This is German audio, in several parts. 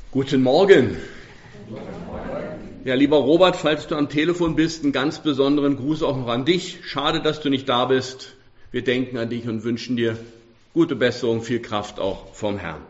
Guten Morgen. Ja, lieber Robert, falls du am Telefon bist, einen ganz besonderen Gruß auch noch an dich. Schade, dass du nicht da bist. Wir denken an dich und wünschen dir gute Besserung, viel Kraft auch vom Herrn.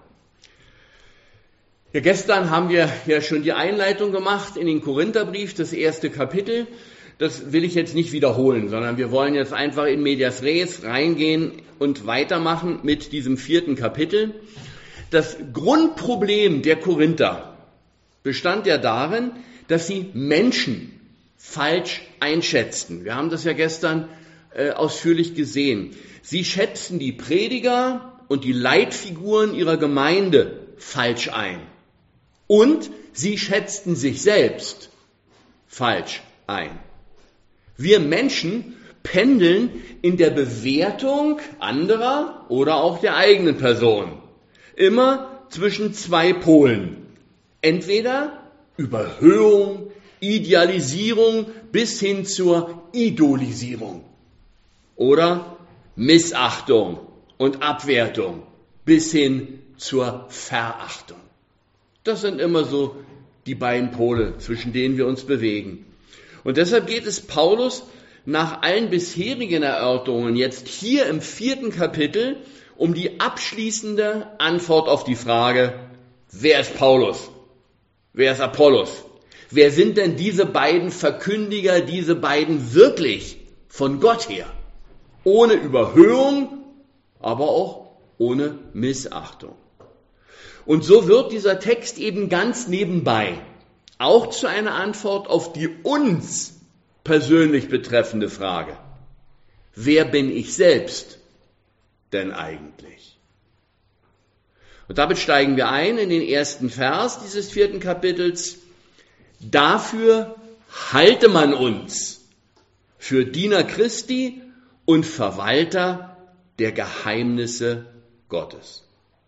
Ja, gestern haben wir ja schon die Einleitung gemacht in den Korintherbrief, das erste Kapitel. Das will ich jetzt nicht wiederholen, sondern wir wollen jetzt einfach in medias res reingehen und weitermachen mit diesem 4. Kapitel. Das Grundproblem der Korinther bestand ja darin, dass sie Menschen falsch einschätzten. Wir haben das ja gestern ausführlich gesehen. Sie schätzten die Prediger und die Leitfiguren ihrer Gemeinde falsch ein. Und sie schätzten sich selbst falsch ein. Wir Menschen pendeln in der Bewertung anderer oder auch der eigenen Person immer zwischen zwei Polen. Entweder Überhöhung, Idealisierung bis hin zur Idolisierung oder Missachtung und Abwertung bis hin zur Verachtung. Das sind immer so die beiden Pole, zwischen denen wir uns bewegen. Und deshalb geht es Paulus nach allen bisherigen Erörterungen jetzt hier im 4. Kapitel um die abschließende Antwort auf die Frage, wer ist Paulus? Wer ist Apollos? Wer sind denn diese beiden Verkündiger, diese beiden wirklich von Gott her? Ohne Überhöhung, aber auch ohne Missachtung. Und so wird dieser Text eben ganz nebenbei auch zu einer Antwort auf die uns persönlich betreffende Frage. Wer bin ich selbst denn eigentlich? Und damit steigen wir ein in den ersten Vers dieses 4. Kapitels. Dafür halte man uns für Diener Christi und Verwalter der Geheimnisse Gottes.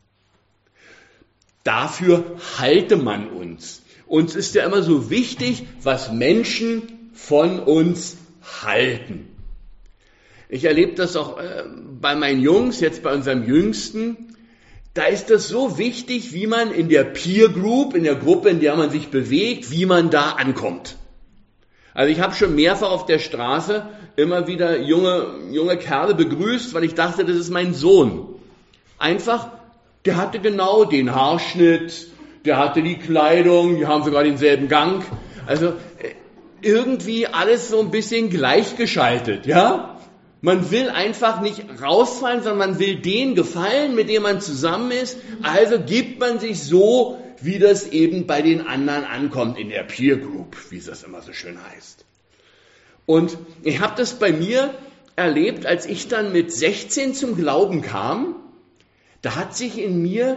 Dafür halte man uns. Uns ist ja immer so wichtig, was Menschen von uns halten. Ich erlebe das auch bei meinen Jungs, jetzt bei unserem Jüngsten. Da ist das so wichtig, wie man in der Peer Group, in der Gruppe, in der man sich bewegt, wie man da ankommt. Also ich habe schon mehrfach auf der Straße immer wieder junge Kerle begrüßt, weil ich dachte, das ist mein Sohn. Einfach, der hatte genau den Haarschnitt, der hatte die Kleidung, die haben sogar denselben Gang. Also irgendwie alles so ein bisschen gleichgeschaltet, ja? Man will einfach nicht rausfallen, sondern man will den gefallen, mit dem man zusammen ist. Also gibt man sich so, wie das eben bei den anderen ankommt, in der Peer Group, wie es das immer so schön heißt. Und ich habe das bei mir erlebt, als ich dann mit 16 zum Glauben kam. Da hat sich in mir,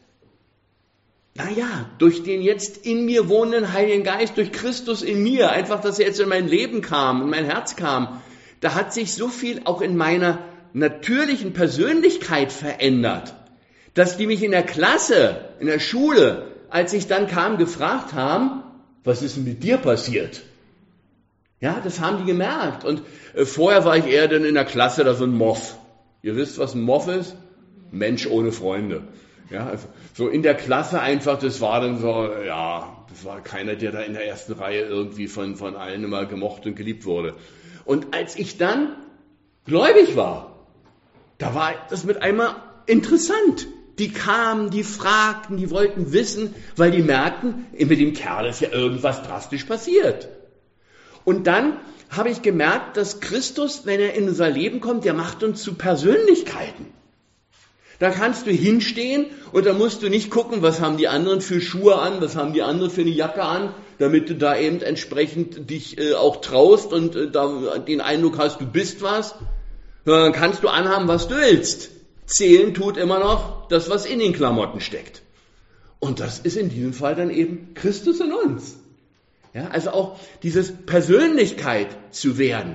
durch den jetzt in mir wohnenden Heiligen Geist, durch Christus in mir, einfach, dass er jetzt in mein Leben kam, in mein Herz kam, da hat sich so viel auch in meiner natürlichen Persönlichkeit verändert, dass die mich in der Klasse, in der Schule, als ich dann kam, gefragt haben, was ist denn mit dir passiert? Ja, das haben die gemerkt. Und vorher war ich eher dann in der Klasse da so ein Moff. Ihr wisst, was ein Moff ist? Mensch ohne Freunde. Ja, also so in der Klasse einfach, das war dann so, das war keiner, der da in der ersten Reihe irgendwie von allen immer gemocht und geliebt wurde. Und als ich dann gläubig war, da war das mit einmal interessant. Die kamen, die fragten, die wollten wissen, weil die merkten, mit dem Kerl ist ja irgendwas drastisch passiert. Und dann habe ich gemerkt, dass Christus, wenn er in unser Leben kommt, der macht uns zu Persönlichkeiten. Da kannst du hinstehen und da musst du nicht gucken, was haben die anderen für Schuhe an, was haben die anderen für eine Jacke an, damit du da eben entsprechend dich auch traust und da den Eindruck hast, du bist was. Dann kannst du anhaben, was du willst. Zählen tut immer noch das, was in den Klamotten steckt. Und das ist in diesem Fall dann eben Christus in uns. Ja, also auch dieses Persönlichkeit zu werden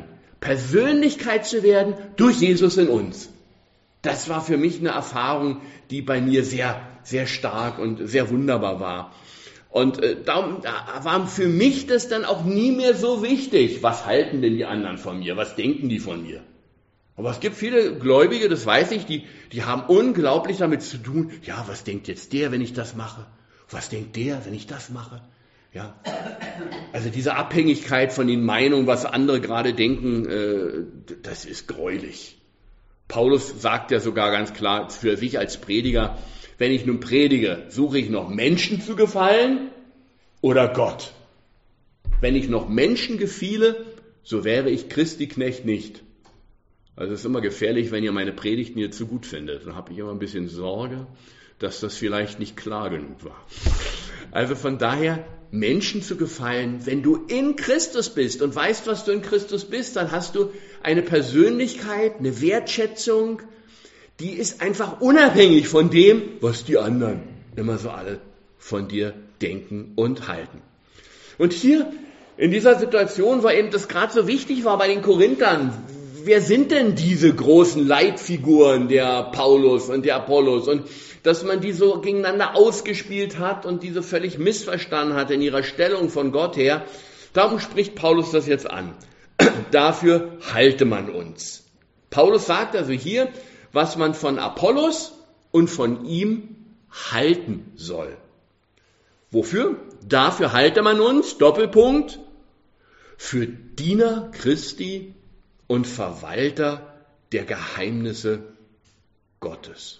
durch Jesus in uns. Das war für mich eine Erfahrung, die bei mir sehr, sehr stark und sehr wunderbar war. Und da war für mich das dann auch nie mehr so wichtig. Was halten denn die anderen von mir? Was denken die von mir? Aber es gibt viele Gläubige, das weiß ich, die haben unglaublich damit zu tun. Ja, was denkt jetzt der, wenn ich das mache? Was denkt der, wenn ich das mache? Ja. Also diese Abhängigkeit von den Meinungen, was andere gerade denken, das ist gräulich. Paulus sagt ja sogar ganz klar für sich als Prediger, wenn ich nun predige, suche ich noch Menschen zu gefallen oder Gott? Wenn ich noch Menschen gefiele, so wäre ich Christi Knecht nicht. Also es ist immer gefährlich, wenn ihr meine Predigten hier zu gut findet. Dann habe ich immer ein bisschen Sorge, dass das vielleicht nicht klar genug war. Also von daher, Menschen zu gefallen, wenn du in Christus bist und weißt, was du in Christus bist, dann hast du eine Persönlichkeit, eine Wertschätzung, die ist einfach unabhängig von dem, was die anderen immer so alle von dir denken und halten. Und hier in dieser Situation, weil eben das gerade so wichtig war bei den Korinthern, wer sind denn diese großen Leitfiguren, der Paulus und der Apollos? Und dass man die so gegeneinander ausgespielt hat und diese völlig missverstanden hat in ihrer Stellung von Gott her, darum spricht Paulus das jetzt an. Dafür halte man uns. Paulus sagt also hier, was man von Apollos und von ihm halten soll. Wofür? Dafür halte man uns, Doppelpunkt, für Diener Christi und Verwalter der Geheimnisse Gottes.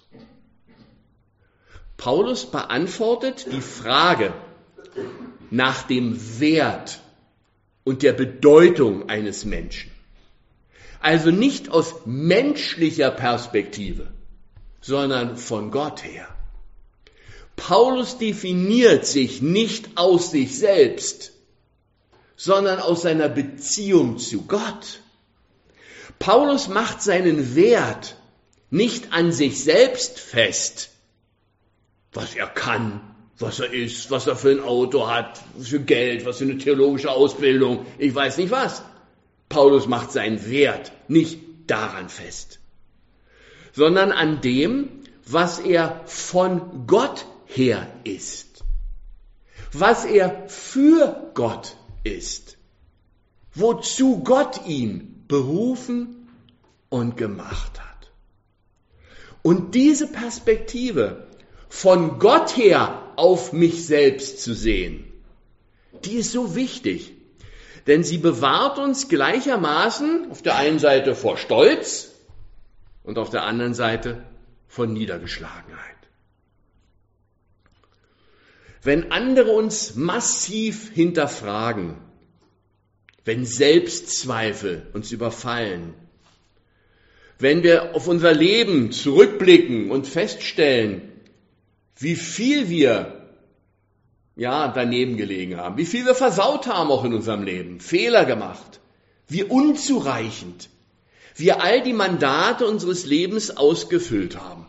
Paulus beantwortet die Frage nach dem Wert und der Bedeutung eines Menschen. Also nicht aus menschlicher Perspektive, sondern von Gott her. Paulus definiert sich nicht aus sich selbst, sondern aus seiner Beziehung zu Gott. Paulus macht seinen Wert nicht an sich selbst fest, was er kann, was er ist, was er für ein Auto hat, für Geld, was für eine theologische Ausbildung, ich weiß nicht was. Paulus macht seinen Wert nicht daran fest, sondern an dem, was er von Gott her ist, was er für Gott ist, wozu Gott ihn berufen und gemacht hat. Und diese Perspektive, von Gott her auf mich selbst zu sehen, die ist so wichtig, denn sie bewahrt uns gleichermaßen auf der einen Seite vor Stolz und auf der anderen Seite vor Niedergeschlagenheit. Wenn andere uns massiv hinterfragen, wenn Selbstzweifel uns überfallen, wenn wir auf unser Leben zurückblicken und feststellen, wie viel wir daneben gelegen haben, wie viel wir versaut haben auch in unserem Leben, Fehler gemacht, wie unzureichend wir all die Mandate unseres Lebens ausgefüllt haben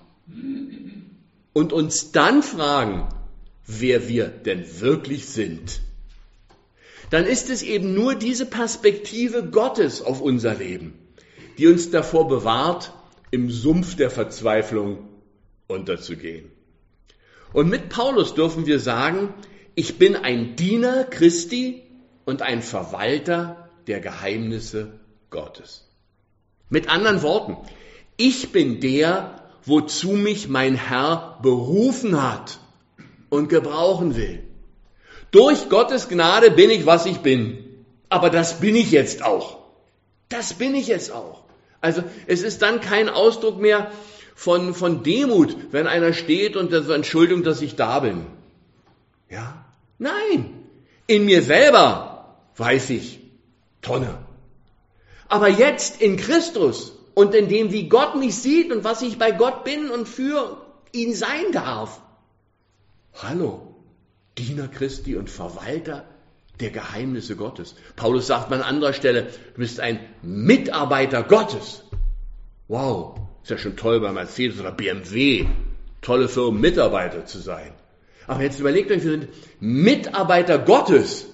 und uns dann fragen, wer wir denn wirklich sind, dann ist es eben nur diese Perspektive Gottes auf unser Leben, die uns davor bewahrt, im Sumpf der Verzweiflung unterzugehen. Und mit Paulus dürfen wir sagen, ich bin ein Diener Christi und ein Verwalter der Geheimnisse Gottes. Mit anderen Worten, ich bin der, wozu mich mein Herr berufen hat und gebrauchen will. Durch Gottes Gnade bin ich, was ich bin. Aber das bin ich jetzt auch. Das bin ich jetzt auch. Also es ist dann kein Ausdruck mehr von Demut, wenn einer steht und sagt, Entschuldigung, dass ich da bin. Ja? Nein. In mir selber weiß ich, Tonne. Aber jetzt in Christus und in dem, wie Gott mich sieht und was ich bei Gott bin und für ihn sein darf. Hallo, Diener Christi und Verwalter der Geheimnisse Gottes. Paulus sagt mal an anderer Stelle, du bist ein Mitarbeiter Gottes. Wow, ist ja schon toll bei Mercedes oder BMW, tolle Firmen, Mitarbeiter zu sein. Aber jetzt überlegt euch, wir sind Mitarbeiter Gottes.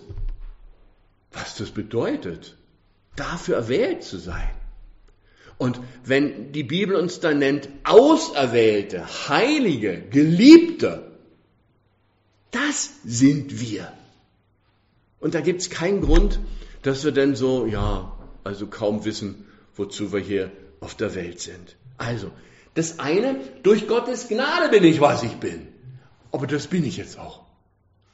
Was das bedeutet, dafür erwählt zu sein. Und wenn die Bibel uns dann nennt, Auserwählte, Heilige, Geliebte, das sind wir. Und da gibt es keinen Grund, dass wir dann so, kaum wissen, wozu wir hier auf der Welt sind. Also, das eine, durch Gottes Gnade bin ich, was ich bin. Aber das bin ich jetzt auch.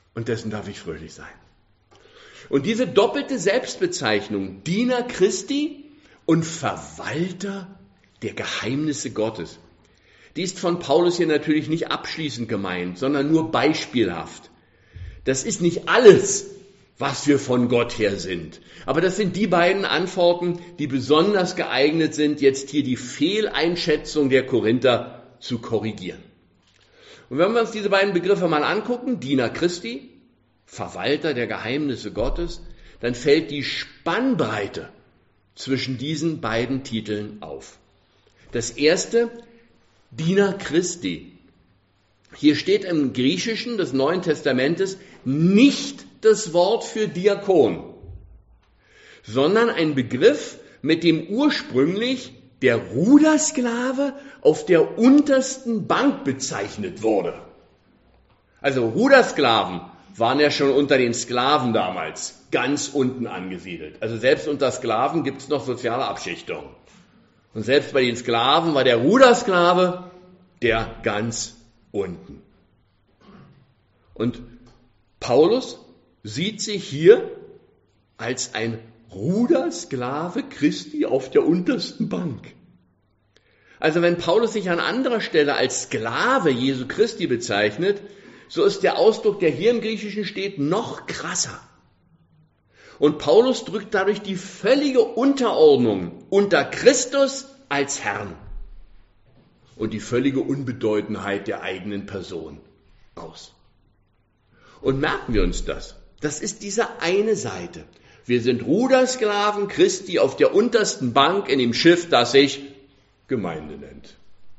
Und dessen darf ich fröhlich sein. Und diese doppelte Selbstbezeichnung, Diener Christi und Verwalter der Geheimnisse Gottes, die ist von Paulus hier natürlich nicht abschließend gemeint, sondern nur beispielhaft. Das ist nicht alles, was wir von Gott her sind. Aber das sind die beiden Antworten, die besonders geeignet sind, jetzt hier die Fehleinschätzung der Korinther zu korrigieren. Und wenn wir uns diese beiden Begriffe mal angucken, Diener Christi, Verwalter der Geheimnisse Gottes, dann fällt die Spannbreite zwischen diesen beiden Titeln auf. Das erste, Diener Christi. Hier steht im Griechischen des Neuen Testamentes nicht das Wort für Diakon, sondern ein Begriff, mit dem ursprünglich der Rudersklave auf der untersten Bank bezeichnet wurde. Also Rudersklaven waren ja schon unter den Sklaven damals ganz unten angesiedelt. Also selbst unter Sklaven gibt es noch soziale Abschichtung. Und selbst bei den Sklaven war der Rudersklave der ganz unten. Und Paulus sieht sich hier als ein Rudersklave Christi auf der untersten Bank. Also wenn Paulus sich an anderer Stelle als Sklave Jesu Christi bezeichnet, so ist der Ausdruck, der hier im Griechischen steht, noch krasser. Und Paulus drückt dadurch die völlige Unterordnung unter Christus als Herrn und die völlige Unbedeutendheit der eigenen Person aus. Und merken wir uns das. Das ist diese eine Seite. Wir sind Rudersklaven Christi auf der untersten Bank in dem Schiff, das sich Gemeinde nennt.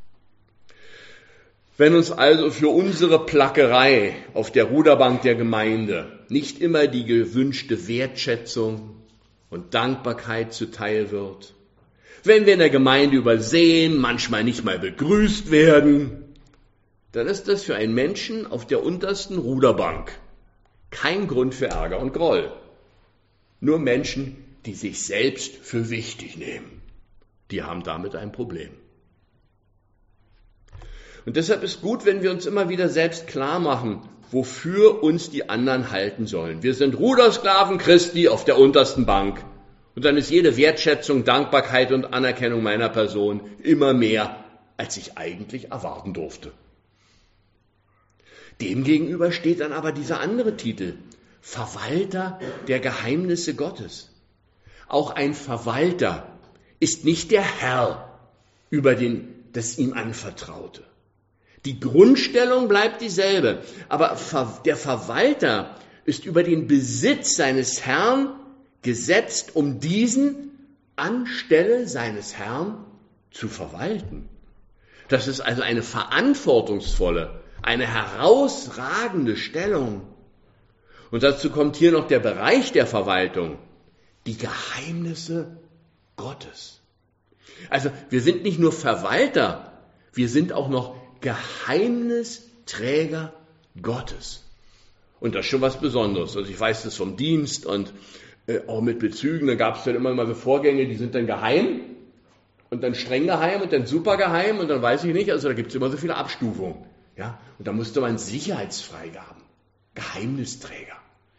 Wenn uns also für unsere Plackerei auf der Ruderbank der Gemeinde nicht immer die gewünschte Wertschätzung und Dankbarkeit zuteil wird, wenn wir in der Gemeinde übersehen, manchmal nicht mal begrüßt werden, dann ist das für einen Menschen auf der untersten Ruderbank kein Grund für Ärger und Groll. Nur Menschen, die sich selbst für wichtig nehmen, die haben damit ein Problem. Und deshalb ist gut, wenn wir uns immer wieder selbst klar machen, wofür uns die anderen halten sollen. Wir sind Rudersklaven Christi auf der untersten Bank. Und dann ist jede Wertschätzung, Dankbarkeit und Anerkennung meiner Person immer mehr, als ich eigentlich erwarten durfte. Demgegenüber steht dann aber dieser andere Titel, Verwalter der Geheimnisse Gottes. Auch ein Verwalter ist nicht der Herr über das ihm Anvertraute. Die Grundstellung bleibt dieselbe, aber der Verwalter ist über den Besitz seines Herrn gesetzt, um diesen anstelle seines Herrn zu verwalten. Das ist also eine verantwortungsvolle, eine herausragende Stellung. Und dazu kommt hier noch der Bereich der Verwaltung, die Geheimnisse Gottes. Also wir sind nicht nur Verwalter, wir sind auch noch Geheimnisträger Gottes. Und das ist schon was Besonderes. Also ich weiß das vom Dienst und auch mit Bezügen, da gab es dann immer mal so Vorgänge, die sind dann geheim und dann streng geheim und dann super geheim und dann weiß ich nicht, also da gibt es immer so viele Abstufungen. Ja? Und da musste man Sicherheitsfreigaben, Geheimnisträger.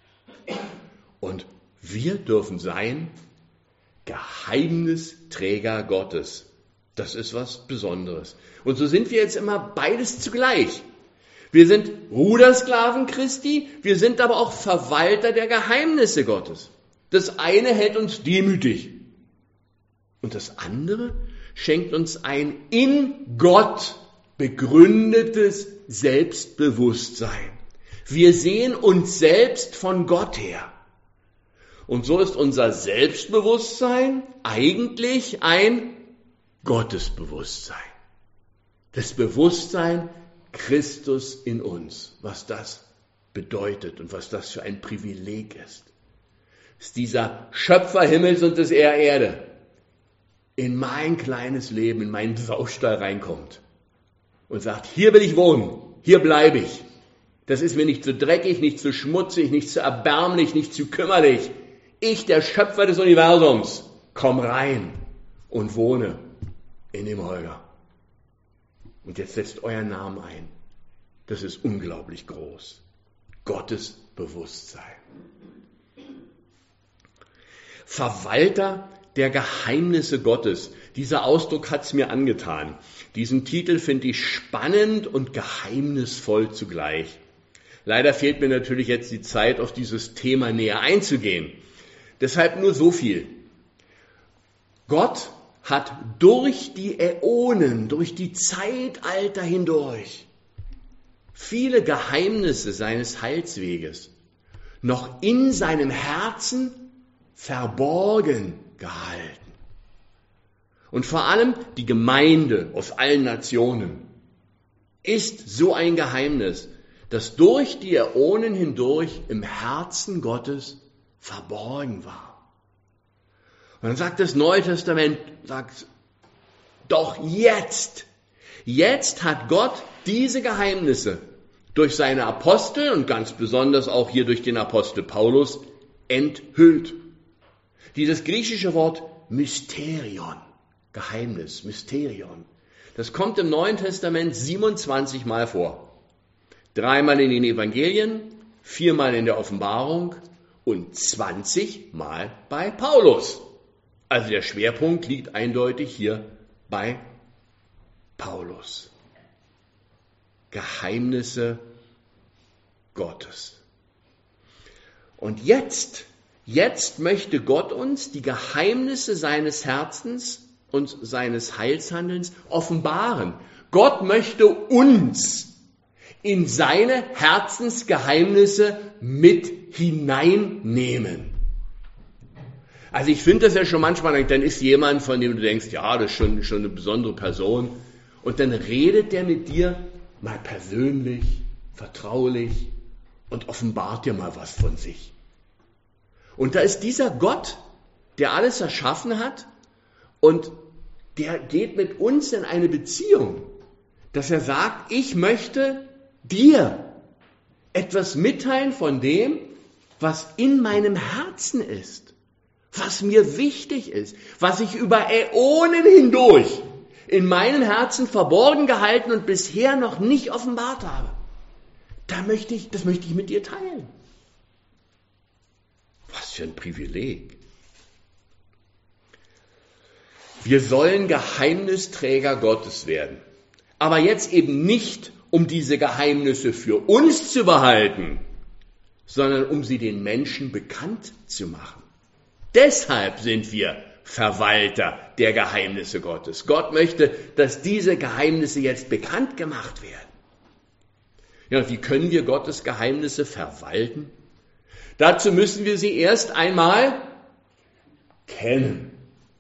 Und wir dürfen sein Geheimnisträger Gottes. Das ist was Besonderes. Und so sind wir jetzt immer beides zugleich. Wir sind Rudersklaven Christi, wir sind aber auch Verwalter der Geheimnisse Gottes. Das eine hält uns demütig und das andere schenkt uns ein in Gott begründetes Selbstbewusstsein. Wir sehen uns selbst von Gott her. Und so ist unser Selbstbewusstsein eigentlich ein Gottesbewusstsein. Das Bewusstsein Christus in uns, was das bedeutet und was das für ein Privileg ist. Ist dieser Schöpfer Himmels und des Erde in mein kleines Leben, in meinen Saustall reinkommt und sagt, hier will ich wohnen, hier bleibe ich. Das ist mir nicht zu dreckig, nicht zu schmutzig, nicht zu erbärmlich, nicht zu kümmerlich. Ich, der Schöpfer des Universums, komm rein und wohne in dem Holger. Und jetzt setzt euren Namen ein. Das ist unglaublich groß. Gottes Bewusstsein. Verwalter der Geheimnisse Gottes. Dieser Ausdruck hat's mir angetan. Diesen Titel finde ich spannend und geheimnisvoll zugleich. Leider fehlt mir natürlich jetzt die Zeit, auf dieses Thema näher einzugehen. Deshalb nur so viel. Gott hat durch die Äonen, durch die Zeitalter hindurch viele Geheimnisse seines Heilsweges noch in seinem Herzen verborgen gehalten. Und vor allem die Gemeinde aus allen Nationen ist so ein Geheimnis, das durch die Äonen hindurch im Herzen Gottes verborgen war. Und dann sagt das Neue Testament, sagt, doch jetzt hat Gott diese Geheimnisse durch seine Apostel und ganz besonders auch hier durch den Apostel Paulus enthüllt. Dieses griechische Wort Mysterion, Geheimnis, Mysterion, das kommt im Neuen Testament 27 Mal vor. 3-mal in den Evangelien, 4-mal in der Offenbarung und 20 Mal bei Paulus. Also der Schwerpunkt liegt eindeutig hier bei Paulus. Geheimnisse Gottes. Und jetzt möchte Gott uns die Geheimnisse seines Herzens und seines Heilshandelns offenbaren. Gott möchte uns in seine Herzensgeheimnisse mit hineinnehmen. Also ich finde das ja schon manchmal, dann ist jemand, von dem du denkst, ja, das ist schon eine besondere Person. Und dann redet der mit dir mal persönlich, vertraulich und offenbart dir mal was von sich. Und da ist dieser Gott, der alles erschaffen hat und der geht mit uns in eine Beziehung, dass er sagt, ich möchte dir etwas mitteilen von dem, was in meinem Herzen ist, was mir wichtig ist, was ich über Äonen hindurch in meinem Herzen verborgen gehalten und bisher noch nicht offenbart habe. Das möchte ich mit dir teilen. Was für ein Privileg. Wir sollen Geheimnisträger Gottes werden. Aber jetzt eben nicht, um diese Geheimnisse für uns zu behalten, sondern um sie den Menschen bekannt zu machen. Deshalb sind wir Verwalter der Geheimnisse Gottes. Gott möchte, dass diese Geheimnisse jetzt bekannt gemacht werden. Ja, wie können wir Gottes Geheimnisse verwalten? Dazu müssen wir sie erst einmal kennen.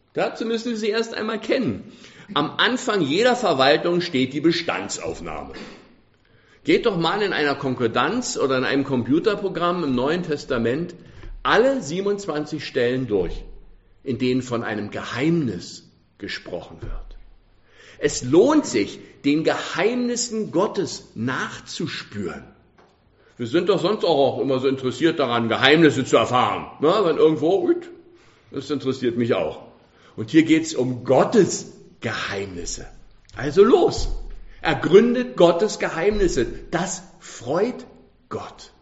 Am Anfang jeder Verwaltung steht die Bestandsaufnahme. Geht doch mal in einer Konkordanz oder in einem Computerprogramm im Neuen Testament alle 27 Stellen durch, in denen von einem Geheimnis gesprochen wird. Es lohnt sich, den Geheimnissen Gottes nachzuspüren. Wir sind doch sonst auch immer so interessiert daran, Geheimnisse zu erfahren. Na, wenn irgendwo, das interessiert mich auch. Und hier geht es um Gottes Geheimnisse. Also los, ergründet Gottes Geheimnisse. Das freut Gott.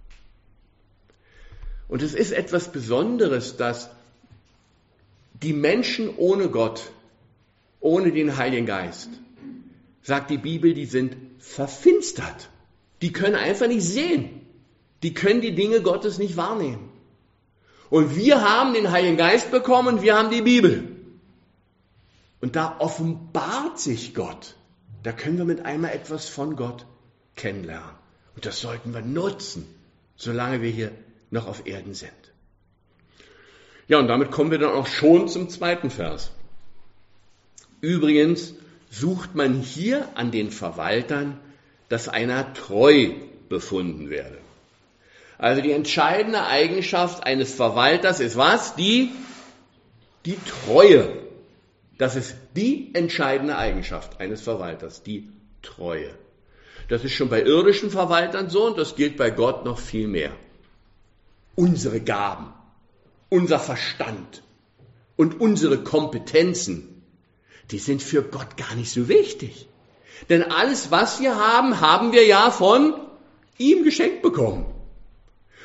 Und es ist etwas Besonderes, dass die Menschen ohne Gott, ohne den Heiligen Geist, sagt die Bibel, die sind verfinstert. Die können einfach nicht sehen. Die können die Dinge Gottes nicht wahrnehmen. Und wir haben den Heiligen Geist bekommen und wir haben die Bibel. Und da offenbart sich Gott. Da können wir mit einmal etwas von Gott kennenlernen. Und das sollten wir nutzen, solange wir hier noch auf Erden sind. Ja, und damit kommen wir dann auch schon zum 2. Vers. Übrigens sucht man hier an den Verwaltern, dass einer treu befunden werde. Also die entscheidende Eigenschaft eines Verwalters ist was? Die Treue. Das ist die entscheidende Eigenschaft eines Verwalters, die Treue. Das ist schon bei irdischen Verwaltern so und das gilt bei Gott noch viel mehr. Unsere Gaben, unser Verstand und unsere Kompetenzen, die sind für Gott gar nicht so wichtig. Denn alles, was wir haben, haben wir ja von ihm geschenkt bekommen.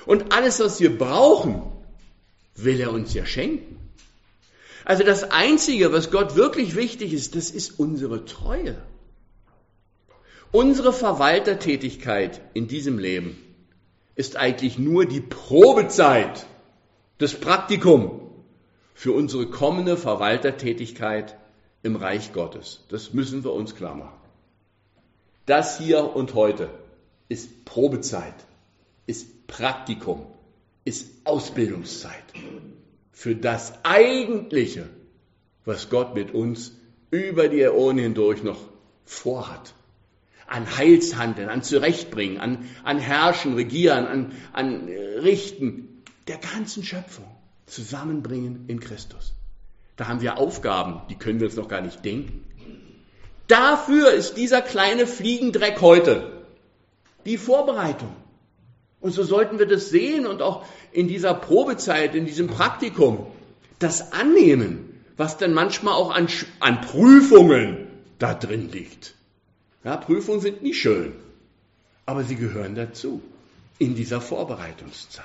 Und alles, was wir brauchen, will er uns ja schenken. Also das Einzige, was Gott wirklich wichtig ist, das ist unsere Treue. Unsere Verwaltertätigkeit in diesem Leben ist eigentlich nur die Probezeit, das Praktikum für unsere kommende Verwaltertätigkeit im Reich Gottes. Das müssen wir uns klar machen. Das hier und heute ist Probezeit, ist Praktikum, ist Ausbildungszeit für das Eigentliche, was Gott mit uns über die Äonen hindurch noch vorhat. An Heilshandeln, an Zurechtbringen, an Herrschen, Regieren, an Richten der ganzen Schöpfung zusammenbringen in Christus. Da haben wir Aufgaben, die können wir uns noch gar nicht denken. Dafür ist dieser kleine Fliegendreck heute die Vorbereitung. Und so sollten wir das sehen und auch in dieser Probezeit, in diesem Praktikum, das annehmen, was dann manchmal auch an Prüfungen da drin liegt. Ja, Prüfungen sind nie schön, aber sie gehören dazu in dieser Vorbereitungszeit.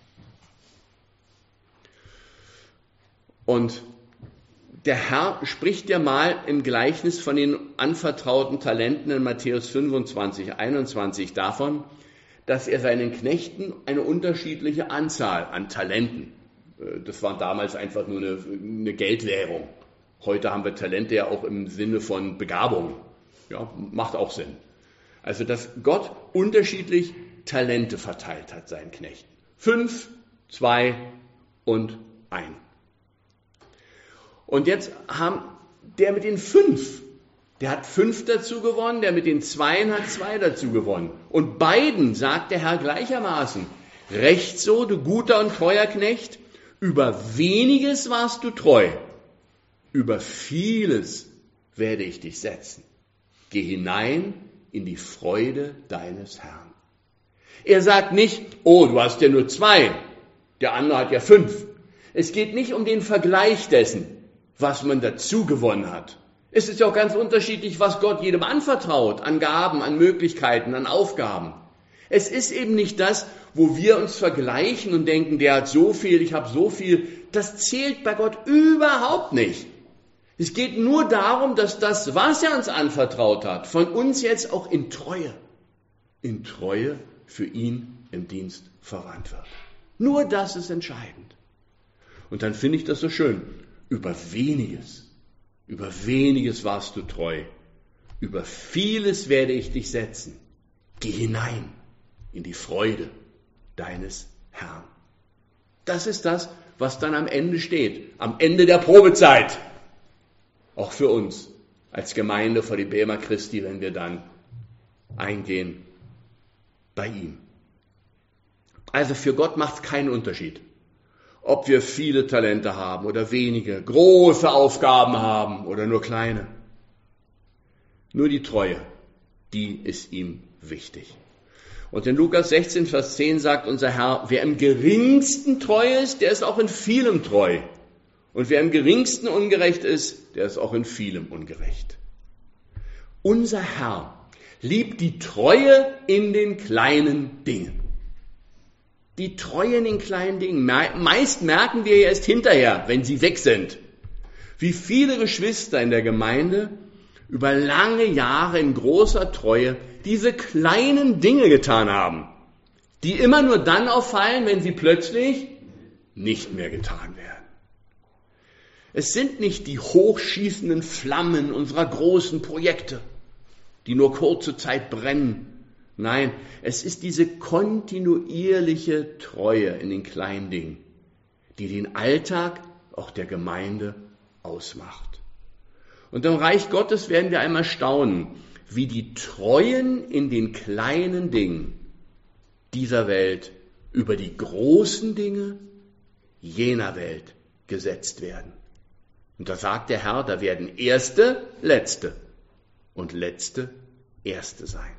Und der Herr spricht ja mal im Gleichnis von den anvertrauten Talenten in Matthäus 25, 21 davon, dass er seinen Knechten eine unterschiedliche Anzahl an Talenten, das war damals einfach nur eine Geldwährung. Heute haben wir Talente ja auch im Sinne von Begabung. Ja, macht auch Sinn. Also, dass Gott unterschiedlich Talente verteilt hat, seinen Knechten. 5, 2 und 1. Und jetzt haben der mit den 5, der hat 5 dazu gewonnen, der mit den 2 hat 2 dazu gewonnen. Und beiden sagt der Herr gleichermaßen, recht so, du guter und treuer Knecht, über weniges warst du treu, über vieles werde ich dich setzen. Geh hinein in die Freude deines Herrn. Er sagt nicht, oh, du hast ja nur 2, der andere hat ja 5. Es geht nicht um den Vergleich dessen, was man dazu gewonnen hat. Es ist ja auch ganz unterschiedlich, was Gott jedem anvertraut, an Gaben, an Möglichkeiten, an Aufgaben. Es ist eben nicht das, wo wir uns vergleichen und denken, der hat so viel, ich habe so viel. Das zählt bei Gott überhaupt nicht. Es geht nur darum, dass das, was er uns anvertraut hat, von uns jetzt auch in Treue für ihn im Dienst verwandt wird. Nur das ist entscheidend. Und dann finde ich das so schön. Über weniges warst du treu. Über vieles werde ich dich setzen. Geh hinein in die Freude deines Herrn. Das ist das, was dann am Ende steht. Am Ende der Probezeit. Auch für uns als Gemeinde vor die Bema Christi, wenn wir dann eingehen bei ihm. Also für Gott macht es keinen Unterschied, ob wir viele Talente haben oder wenige, große Aufgaben haben oder nur kleine. Nur die Treue, die ist ihm wichtig. Und in Lukas 16, Vers 10 sagt unser Herr, wer im geringsten treu ist, der ist auch in vielem treu. Und wer im geringsten ungerecht ist, der ist auch in vielem ungerecht. Unser Herr liebt die Treue in den kleinen Dingen. Die Treue in den kleinen Dingen. Meist merken wir erst hinterher, wenn sie weg sind, wie viele Geschwister in der Gemeinde über lange Jahre in großer Treue diese kleinen Dinge getan haben, die immer nur dann auffallen, wenn sie plötzlich nicht mehr getan werden. Es sind nicht die hochschießenden Flammen unserer großen Projekte, die nur kurze Zeit brennen. Nein, es ist diese kontinuierliche Treue in den kleinen Dingen, die den Alltag auch der Gemeinde ausmacht. Und im Reich Gottes werden wir einmal staunen, wie die Treuen in den kleinen Dingen dieser Welt über die großen Dinge jener Welt gesetzt werden. Und da sagt der Herr, da werden Erste Letzte und Letzte Erste sein.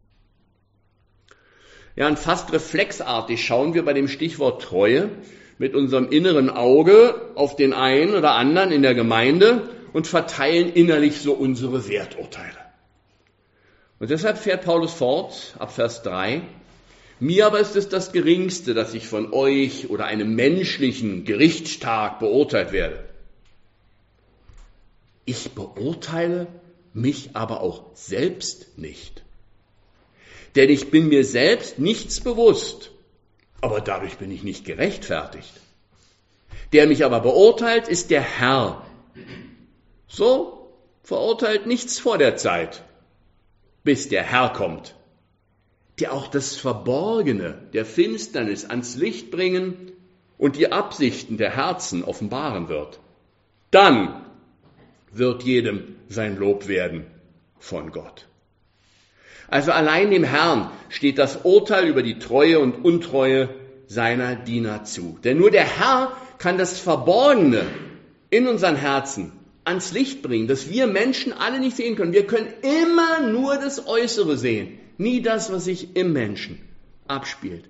Ja, und fast reflexartig schauen wir bei dem Stichwort Treue mit unserem inneren Auge auf den einen oder anderen in der Gemeinde und verteilen innerlich so unsere Werturteile. Und deshalb fährt Paulus fort, ab Vers 3, Mir aber ist es das Geringste, dass ich von euch oder einem menschlichen Gerichtstag beurteilt werde. Ich beurteile mich aber auch selbst nicht. Denn ich bin mir selbst nichts bewusst, aber dadurch bin ich nicht gerechtfertigt. Der mich aber beurteilt, ist der Herr. So verurteilt nichts vor der Zeit, bis der Herr kommt, der auch das Verborgene der Finsternis ans Licht bringen und die Absichten der Herzen offenbaren wird. Dann wird jedem sein Lob werden von Gott. Also allein dem Herrn steht das Urteil über die Treue und Untreue seiner Diener zu. Denn nur der Herr kann das Verborgene in unseren Herzen ans Licht bringen, das wir Menschen alle nicht sehen können. Wir können immer nur das Äußere sehen, nie das, was sich im Menschen abspielt.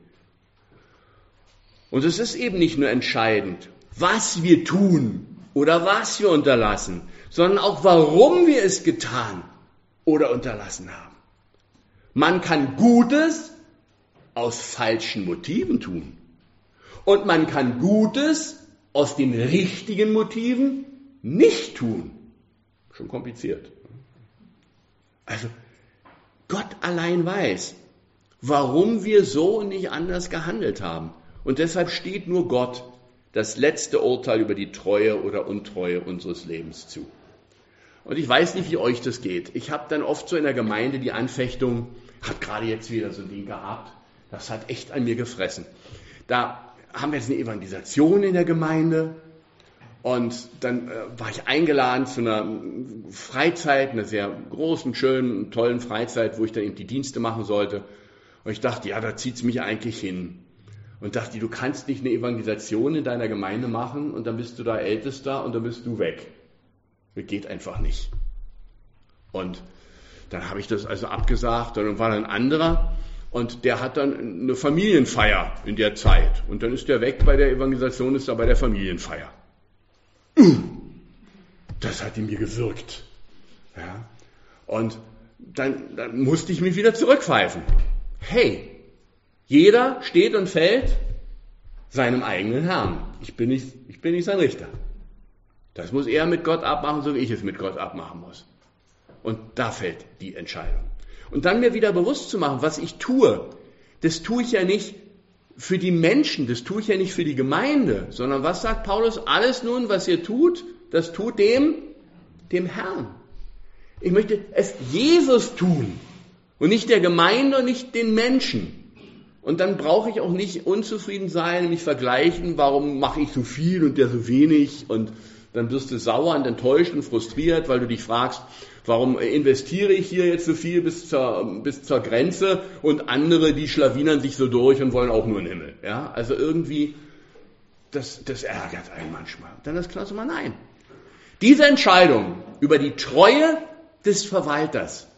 Und es ist eben nicht nur entscheidend, was wir tun oder was wir unterlassen, sondern auch, warum wir es getan oder unterlassen haben. Man kann Gutes aus falschen Motiven tun. Und man kann Gutes aus den richtigen Motiven nicht tun. Schon kompliziert. Also Gott allein weiß, warum wir so und nicht anders gehandelt haben. Und deshalb steht nur Gott das letzte Urteil über die Treue oder Untreue unseres Lebens zu. Und ich weiß nicht, wie euch das geht. Ich habe dann oft so in der Gemeinde die Anfechtung, habe gerade jetzt wieder so ein Ding gehabt, das hat echt an mir gefressen. Da haben wir jetzt eine Evangelisation in der Gemeinde und dann war ich eingeladen zu einer Freizeit, einer sehr großen, schönen, tollen Freizeit, wo ich dann eben die Dienste machen sollte. Und ich dachte, ja, da zieht es mich eigentlich hin. Und dachte, du kannst nicht eine Evangelisation in deiner Gemeinde machen und dann bist du da Ältester und dann bist du weg. Das geht einfach nicht. Und dann habe ich das also abgesagt und dann war dann ein anderer und der hat dann eine Familienfeier in der Zeit. Und dann ist der weg bei der Evangelisation, ist er bei der Familienfeier. Das hat in mir gewirkt. Ja. Und dann musste ich mich wieder zurückpfeifen. Hey, jeder steht und fällt seinem eigenen Herrn. Ich bin nicht sein Richter. Das muss er mit Gott abmachen, so wie ich es mit Gott abmachen muss. Und da fällt die Entscheidung. Und dann mir wieder bewusst zu machen, was ich tue, das tue ich ja nicht für die Menschen, das tue ich ja nicht für die Gemeinde, sondern was sagt Paulus? Alles nun, was ihr tut, das tut dem Herrn. Ich möchte es Jesus tun und nicht der Gemeinde und nicht den Menschen. Und dann brauche ich auch nicht unzufrieden sein, mich vergleichen, warum mache ich so viel und der so wenig und dann wirst du sauer und enttäuscht und frustriert, weil du dich fragst, warum investiere ich hier jetzt so viel bis zur Grenze und andere, die schlawinern sich so durch und wollen auch nur in den Himmel. Ja? Also irgendwie, das ärgert einen manchmal. Dann ist klar, so mal nein. Diese Entscheidung über die Treue des Verwalters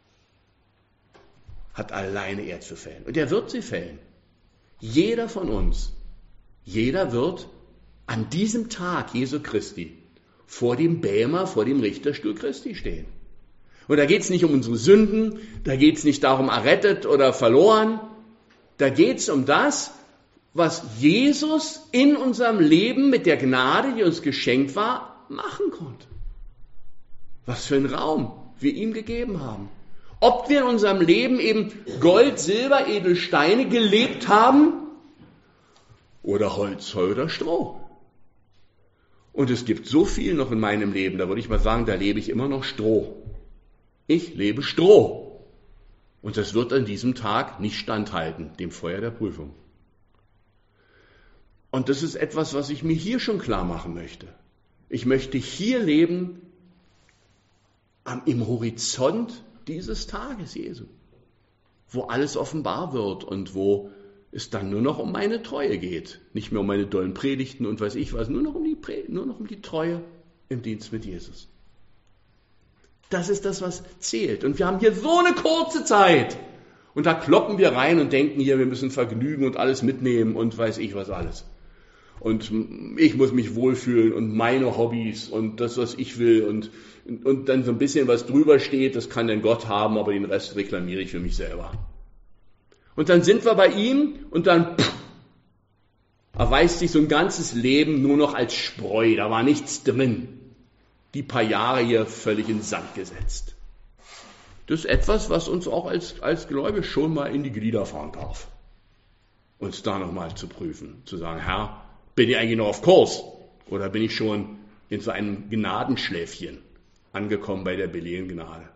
hat alleine er zu fällen. Und er wird sie fällen. Jeder von uns, jeder wird an diesem Tag Jesu Christi vor dem Bämer, vor dem Richterstuhl Christi stehen. Und da geht es nicht um unsere Sünden, da geht es nicht darum, errettet oder verloren. Da geht es um das, was Jesus in unserem Leben mit der Gnade, die uns geschenkt war, machen konnte. Was für einen Raum wir ihm gegeben haben. Ob wir in unserem Leben eben Gold, Silber, Edelsteine gelebt haben oder Holz, Heu oder Stroh. Und es gibt so viel noch in meinem Leben, da würde ich mal sagen, da lebe ich immer noch Stroh. Ich lebe Stroh. Und das wird an diesem Tag nicht standhalten, dem Feuer der Prüfung. Und das ist etwas, was ich mir hier schon klar machen möchte. Ich möchte hier leben im Horizont dieses Tages Jesu, wo alles offenbar wird und wo es dann nur noch um meine Treue geht. Nicht mehr um meine dollen Predigten und weiß ich was, nur noch um die Treue im Dienst mit Jesus. Das ist das, was zählt. Und wir haben hier so eine kurze Zeit. Und da kloppen wir rein und denken hier, wir müssen Vergnügen und alles mitnehmen und weiß ich was alles. Und ich muss mich wohlfühlen und meine Hobbys und das, was ich will und dann so ein bisschen was drüber steht, das kann denn Gott haben, aber den Rest reklamiere ich für mich selber. Und dann sind wir bei ihm und dann erweist sich so ein ganzes Leben nur noch als Spreu. Da war nichts drin. Die paar Jahre hier völlig in den Sand gesetzt. Das ist etwas, was uns auch als Gläubige schon mal in die Glieder fahren darf. Uns da nochmal zu prüfen. Zu sagen, Herr, bin ich eigentlich noch auf Kurs? Oder bin ich schon in so einem Gnadenschläfchen angekommen bei der billigen Gnade?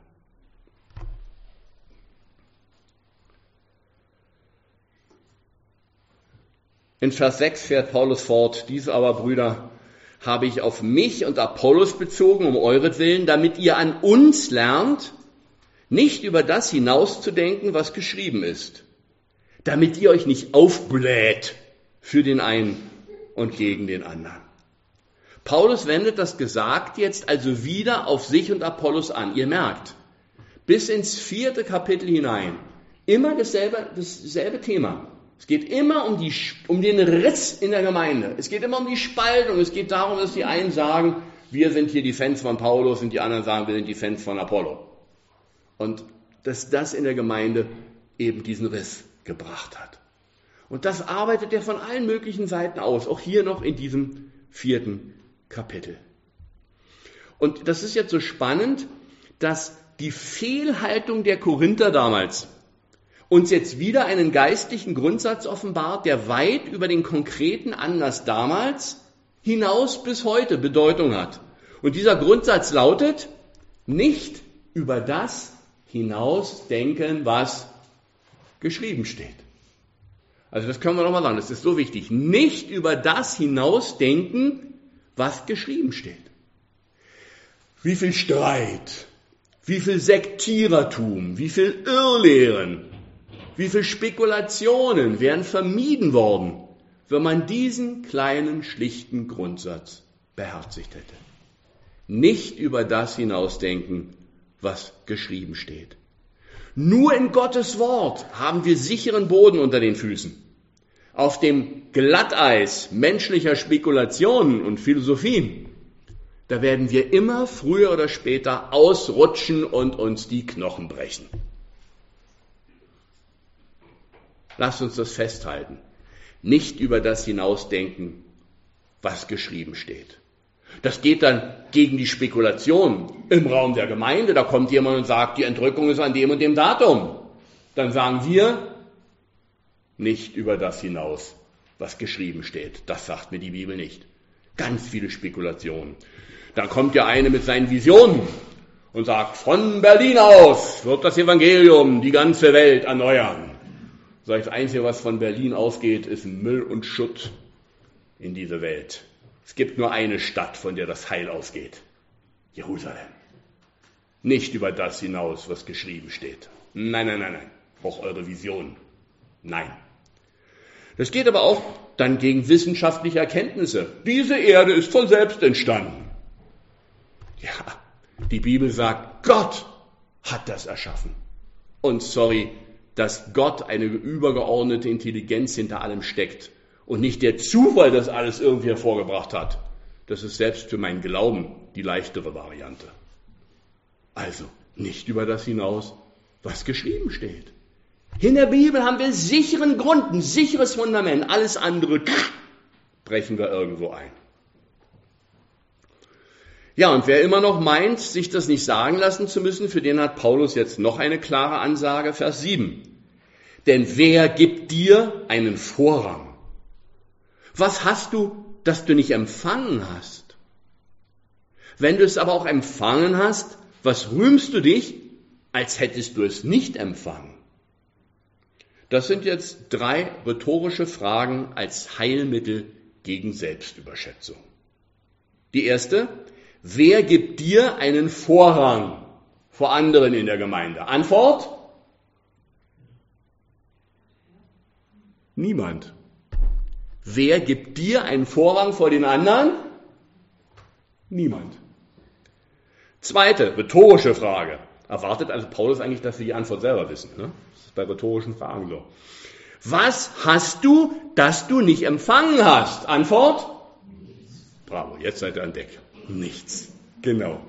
In Vers 6 fährt Paulus fort, dies aber, Brüder, habe ich auf mich und Apollos bezogen, um euretwillen, damit ihr an uns lernt, nicht über das hinauszudenken, was geschrieben ist, damit ihr euch nicht aufbläht für den einen und gegen den anderen. Paulus wendet das Gesagte jetzt also wieder auf sich und Apollos an. Ihr merkt, bis ins 4. Kapitel hinein, immer dasselbe Thema. Es geht immer um den Riss in der Gemeinde. Es geht immer um die Spaltung. Es geht darum, dass die einen sagen, wir sind hier die Fans von Paulus und die anderen sagen, wir sind die Fans von Apollo. Und dass das in der Gemeinde eben diesen Riss gebracht hat. Und das arbeitet er von allen möglichen Seiten aus, auch hier noch in diesem 4. Kapitel. Und das ist jetzt so spannend, dass die Fehlhaltung der Korinther damals uns jetzt wieder einen geistlichen Grundsatz offenbart, der weit über den konkreten Anlass damals hinaus bis heute Bedeutung hat. Und dieser Grundsatz lautet, nicht über das hinausdenken, was geschrieben steht. Also das können wir nochmal sagen, das ist so wichtig. Nicht über das hinausdenken, was geschrieben steht. Wie viel Streit, wie viel Sektierertum, wie viel Irrlehren, wie viele Spekulationen wären vermieden worden, wenn man diesen kleinen, schlichten Grundsatz beherzigt hätte. Nicht über das hinausdenken, was geschrieben steht. Nur in Gottes Wort haben wir sicheren Boden unter den Füßen. Auf dem Glatteis menschlicher Spekulationen und Philosophien, da werden wir immer früher oder später ausrutschen und uns die Knochen brechen. Lasst uns das festhalten. Nicht über das hinausdenken, was geschrieben steht. Das geht dann gegen die Spekulation im Raum der Gemeinde. Da kommt jemand und sagt, die Entrückung ist an dem und dem Datum. Dann sagen wir, nicht über das hinaus, was geschrieben steht. Das sagt mir die Bibel nicht. Ganz viele Spekulationen. Dann kommt ja eine mit seinen Visionen und sagt, von Berlin aus wird das Evangelium die ganze Welt erneuern. Das Einzige, was von Berlin ausgeht, ist Müll und Schutt in diese Welt. Es gibt nur eine Stadt, von der das Heil ausgeht. Jerusalem. Nicht über das hinaus, was geschrieben steht. Nein. Auch eure Visionen. Nein. Das geht aber auch dann gegen wissenschaftliche Erkenntnisse. Diese Erde ist von selbst entstanden. Ja, die Bibel sagt, Gott hat das erschaffen. Und sorry, dass Gott eine übergeordnete Intelligenz hinter allem steckt und nicht der Zufall das alles irgendwie hervorgebracht hat. Das ist selbst für meinen Glauben die leichtere Variante. Also nicht über das hinaus, was geschrieben steht. In der Bibel haben wir sicheren Grund, ein sicheres Fundament. Alles andere brechen wir irgendwo ein. Ja, und wer immer noch meint, sich das nicht sagen lassen zu müssen, für den hat Paulus jetzt noch eine klare Ansage, Vers 7. Denn wer gibt dir einen Vorrang? Was hast du, das du nicht empfangen hast? Wenn du es aber auch empfangen hast, was rühmst du dich, als hättest du es nicht empfangen? Das sind jetzt 3 rhetorische Fragen als Heilmittel gegen Selbstüberschätzung. Die erste, wer gibt dir einen Vorrang vor anderen in der Gemeinde? Antwort? Niemand. Wer gibt dir einen Vorrang vor den anderen? Niemand. Zweite, rhetorische Frage. Erwartet also Paulus eigentlich, dass wir die Antwort selber wissen? Ne? Das ist bei rhetorischen Fragen so. Was hast du, das du nicht empfangen hast? Antwort? Nichts. Bravo, jetzt seid ihr an Deck. Nichts. Genau.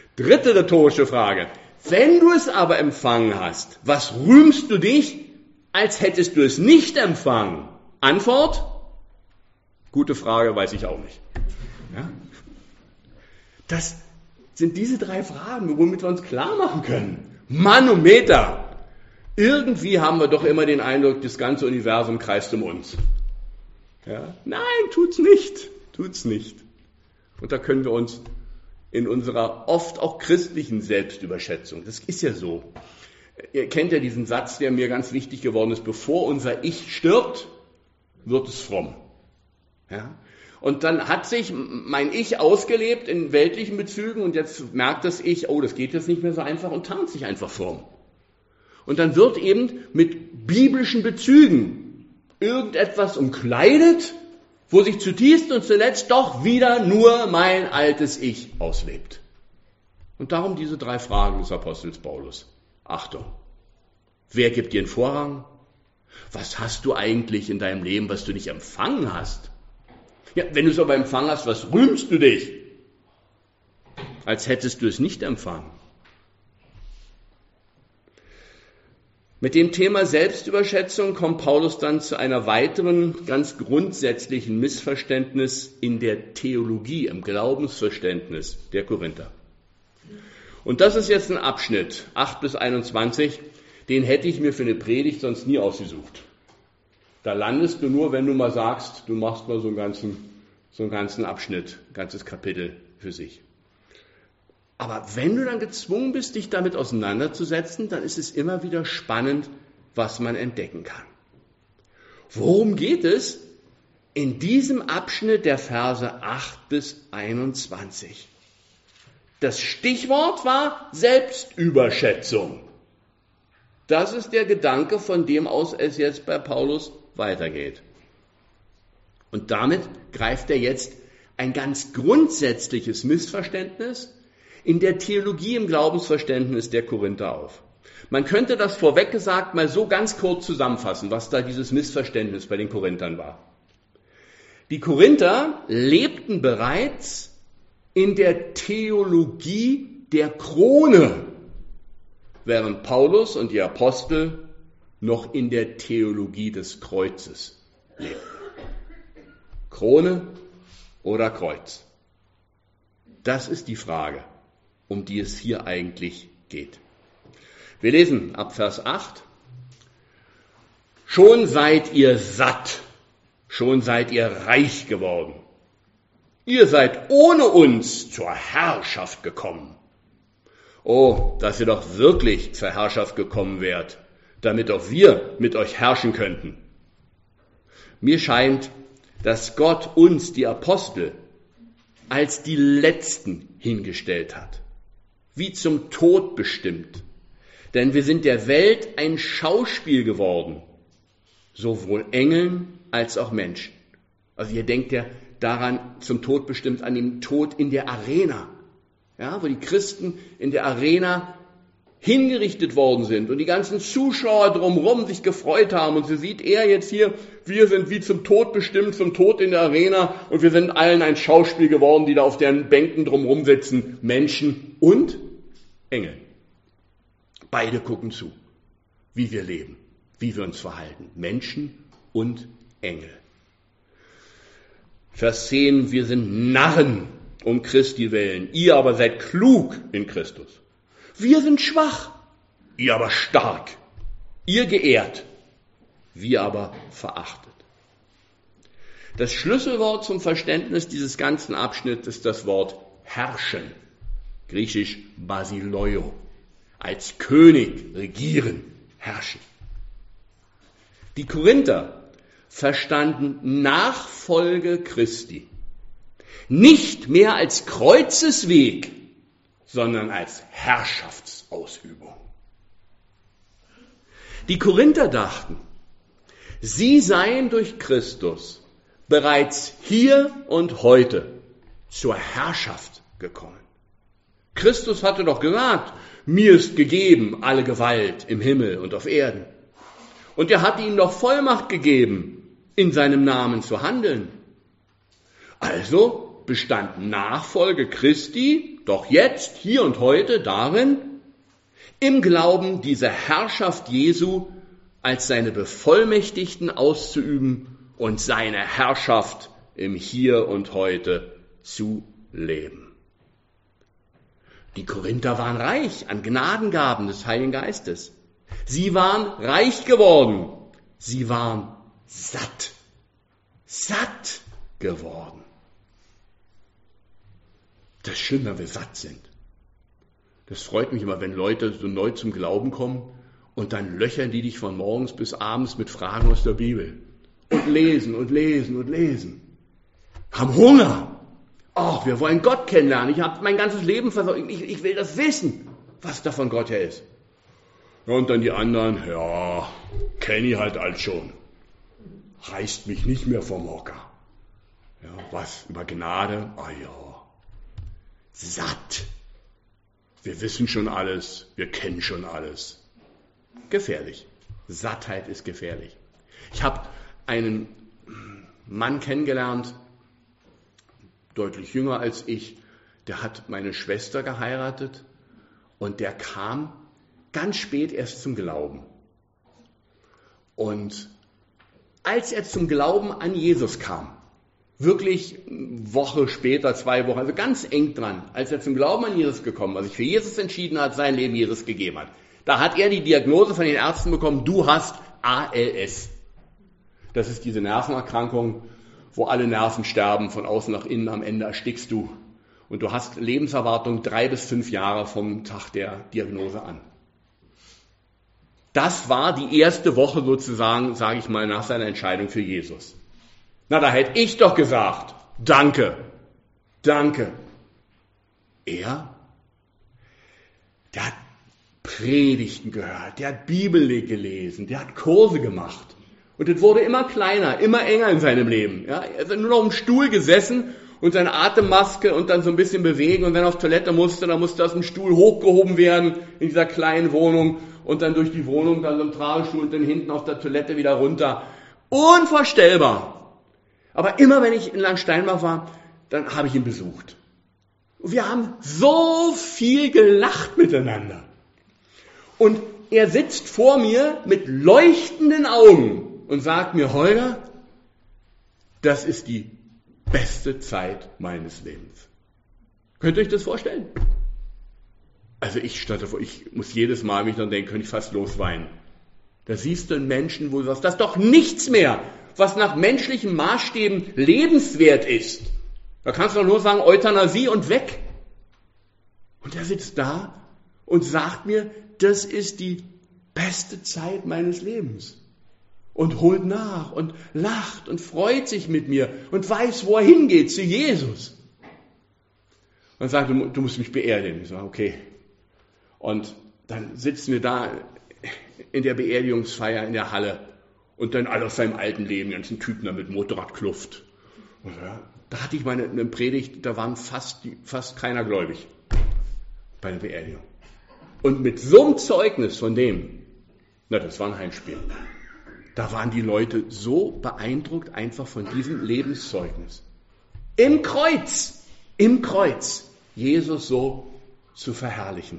Dritte rhetorische Frage. Wenn du es aber empfangen hast, was rühmst du dich, als hättest du es nicht empfangen? Antwort? Gute Frage, weiß ich auch nicht. Ja? Das sind diese 3 Fragen, womit wir uns klar machen können. Manometer! Irgendwie haben wir doch immer den Eindruck, das ganze Universum kreist um uns. Ja? Nein, tut's nicht. Und da können wir uns in unserer oft auch christlichen Selbstüberschätzung, das ist ja so. Ihr kennt ja diesen Satz, der mir ganz wichtig geworden ist, bevor unser Ich stirbt, wird es fromm. Ja? Und dann hat sich mein Ich ausgelebt in weltlichen Bezügen und jetzt merkt das Ich, oh, das geht jetzt nicht mehr so einfach und tarnt sich einfach fromm. Und dann wird eben mit biblischen Bezügen irgendetwas umkleidet, wo sich zutiefst und zuletzt doch wieder nur mein altes Ich auslebt. Und darum diese 3 Fragen des Apostels Paulus. Achtung, wer gibt dir den Vorrang? Was hast du eigentlich in deinem Leben, was du nicht empfangen hast? Ja, wenn du es aber empfangen hast, was rühmst du dich? Als hättest du es nicht empfangen. Mit dem Thema Selbstüberschätzung kommt Paulus dann zu einer weiteren, ganz grundsätzlichen Missverständnis in der Theologie, im Glaubensverständnis der Korinther. Und das ist jetzt ein Abschnitt, 8 bis 21, den hätte ich mir für eine Predigt sonst nie ausgesucht. Da landest du nur, wenn du mal sagst, du machst mal so einen ganzen Abschnitt, ein ganzes Kapitel für sich. Aber wenn du dann gezwungen bist, dich damit auseinanderzusetzen, dann ist es immer wieder spannend, was man entdecken kann. Worum geht es in diesem Abschnitt der Verse 8 bis 21? Das Stichwort war Selbstüberschätzung. Das ist der Gedanke, von dem aus es jetzt bei Paulus weitergeht. Und damit greift er jetzt ein ganz grundsätzliches Missverständnis in der Theologie im Glaubensverständnis der Korinther auf. Man könnte das vorweg gesagt mal so ganz kurz zusammenfassen, was da dieses Missverständnis bei den Korinthern war. Die Korinther lebten bereits in der Theologie der Krone, während Paulus und die Apostel noch in der Theologie des Kreuzes lebten. Krone oder Kreuz? Das ist die Frage, um die es hier eigentlich geht. Wir lesen ab Vers 8. Schon seid ihr satt, schon seid ihr reich geworden. Ihr seid ohne uns zur Herrschaft gekommen. Oh, dass ihr doch wirklich zur Herrschaft gekommen wärt, damit auch wir mit euch herrschen könnten. Mir scheint, dass Gott uns, die Apostel, als die Letzten hingestellt hat, wie zum Tod bestimmt. Denn wir sind der Welt ein Schauspiel geworden, sowohl Engeln als auch Menschen. Also ihr denkt ja daran, zum Tod bestimmt, an den Tod in der Arena, ja, wo die Christen in der Arena hingerichtet worden sind und die ganzen Zuschauer drumherum sich gefreut haben. Und so sieht er jetzt hier, wir sind wie zum Tod bestimmt, zum Tod in der Arena und wir sind allen ein Schauspiel geworden, die da auf deren Bänken drumherum sitzen, Menschen und Engel. Beide gucken zu, wie wir leben, wie wir uns verhalten, Menschen und Engel. Vers 10, wir sind Narren um Christi willen, ihr aber seid klug in Christus. Wir sind schwach, ihr aber stark, ihr geehrt, wir aber verachtet. Das Schlüsselwort zum Verständnis dieses ganzen Abschnitts ist das Wort herrschen, griechisch basileio, als König regieren, herrschen. Die Korinther verstanden Nachfolge Christi nicht mehr als Kreuzesweg, sondern als Herrschaftsausübung. Die Korinther dachten, sie seien durch Christus bereits hier und heute zur Herrschaft gekommen. Christus hatte doch gesagt, mir ist gegeben alle Gewalt im Himmel und auf Erden. Und er hat ihnen doch Vollmacht gegeben, in seinem Namen zu handeln. Also bestand Nachfolge Christi doch jetzt, hier und heute darin, im Glauben diese Herrschaft Jesu als seine Bevollmächtigten auszuüben und seine Herrschaft im Hier und Heute zu leben. Die Korinther waren reich an Gnadengaben des Heiligen Geistes. Sie waren reich geworden. Sie waren satt geworden. Das ist schön, wenn wir satt sind. Das freut mich immer, wenn Leute so neu zum Glauben kommen und dann löchern die dich von morgens bis abends mit Fragen aus der Bibel. Und lesen und lesen und lesen. Haben Hunger. Ach, wir wollen Gott kennenlernen. Ich habe mein ganzes Leben versorgt. Ich will das wissen, was da von Gott her ist. Ja, und dann die anderen, ja, kenne ich halt all schon. Reißt mich nicht mehr vom Hocker. Ja, was über Gnade? Ah ja, satt. Wir wissen schon alles, wir kennen schon alles. Gefährlich. Sattheit ist gefährlich. Ich habe einen Mann kennengelernt, deutlich jünger als ich, der hat meine Schwester geheiratet und der kam ganz spät erst zum Glauben. Und als er zum Glauben an Jesus kam, wirklich eine Woche später, 2 Wochen, also ganz eng dran, als er zum Glauben an Jesus gekommen war, sich für Jesus entschieden hat, sein Leben Jesus gegeben hat, da hat er die Diagnose von den Ärzten bekommen, du hast ALS. Das ist diese Nervenerkrankung, wo alle Nerven sterben, von außen nach innen, am Ende erstickst du. Und du hast Lebenserwartung 3 bis 5 Jahre vom Tag der Diagnose an. Das war die erste Woche sozusagen, sage ich mal, nach seiner Entscheidung für Jesus. Na, da hätte ich doch gesagt, danke. Er, der hat Predigten gehört, der hat Bibel gelesen, der hat Kurse gemacht. Und es wurde immer kleiner, immer enger in seinem Leben. Ja, er ist nur noch im Stuhl gesessen und seine Atemmaske und dann so ein bisschen bewegen und wenn er auf Toilette musste, dann musste aus dem Stuhl hochgehoben werden in dieser kleinen Wohnung und dann durch die Wohnung, dann so im Tragestuhl und dann hinten auf der Toilette wieder runter. Unvorstellbar. Aber immer wenn ich in Langsteinbach war, dann habe ich ihn besucht. Und wir haben so viel gelacht miteinander. Und er sitzt vor mir mit leuchtenden Augen und sagt mir, Holger, das ist die beste Zeit meines Lebens. Könnt ihr euch das vorstellen? Also ich muss jedes Mal mich dann denken, könnte ich fast losweinen. Da siehst du einen Menschen, wo du sagst, das ist doch nichts mehr, was nach menschlichen Maßstäben lebenswert ist. Da kannst du doch nur sagen, Euthanasie und weg. Und er sitzt da und sagt mir, das ist die beste Zeit meines Lebens. Und holt nach und lacht und freut sich mit mir und weiß, wo er hingeht, zu Jesus. Und sagt, du musst mich beerdigen. Ich sage, okay. Und dann sitzen wir da in der Beerdigungsfeier in der Halle und dann alle aus seinem alten Leben, die ganzen Typen da mit Motorradkluft. Und da hatte ich eine Predigt, da waren fast keiner gläubig bei der Beerdigung. Und mit so einem Zeugnis von dem, das war ein Heimspiel. Da waren die Leute so beeindruckt einfach von diesem Lebenszeugnis. Im Kreuz, Jesus so zu verherrlichen.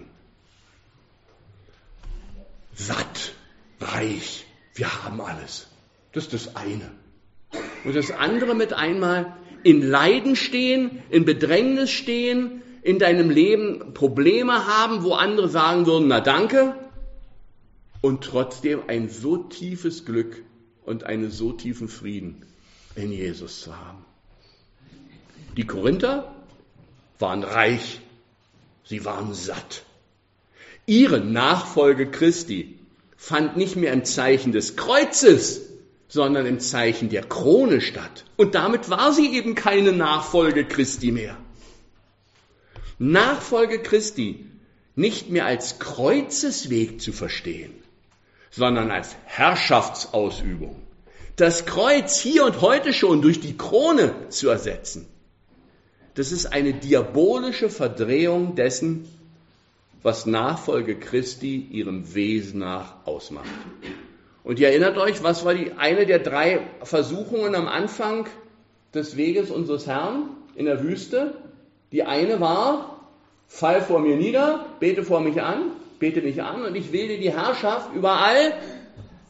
Satt, reich, wir haben alles. Das ist das eine. Und das andere mit einmal in Leiden stehen, in Bedrängnis stehen, in deinem Leben Probleme haben, wo andere sagen würden, na danke, und trotzdem ein so tiefes Glück und einen so tiefen Frieden in Jesus zu haben. Die Korinther waren reich, sie waren satt. Ihre Nachfolge Christi fand nicht mehr im Zeichen des Kreuzes, sondern im Zeichen der Krone statt. Und damit war sie eben keine Nachfolge Christi mehr. Nachfolge Christi nicht mehr als Kreuzesweg zu verstehen, sondern als Herrschaftsausübung. Das Kreuz hier und heute schon durch die Krone zu ersetzen. Das ist eine diabolische Verdrehung dessen, was Nachfolge Christi ihrem Wesen nach ausmacht. Und ihr erinnert euch, was war eine der 3 Versuchungen am Anfang des Weges unseres Herrn in der Wüste? Die eine war, fall vor mir nieder, bete mich an und ich will dir die Herrschaft über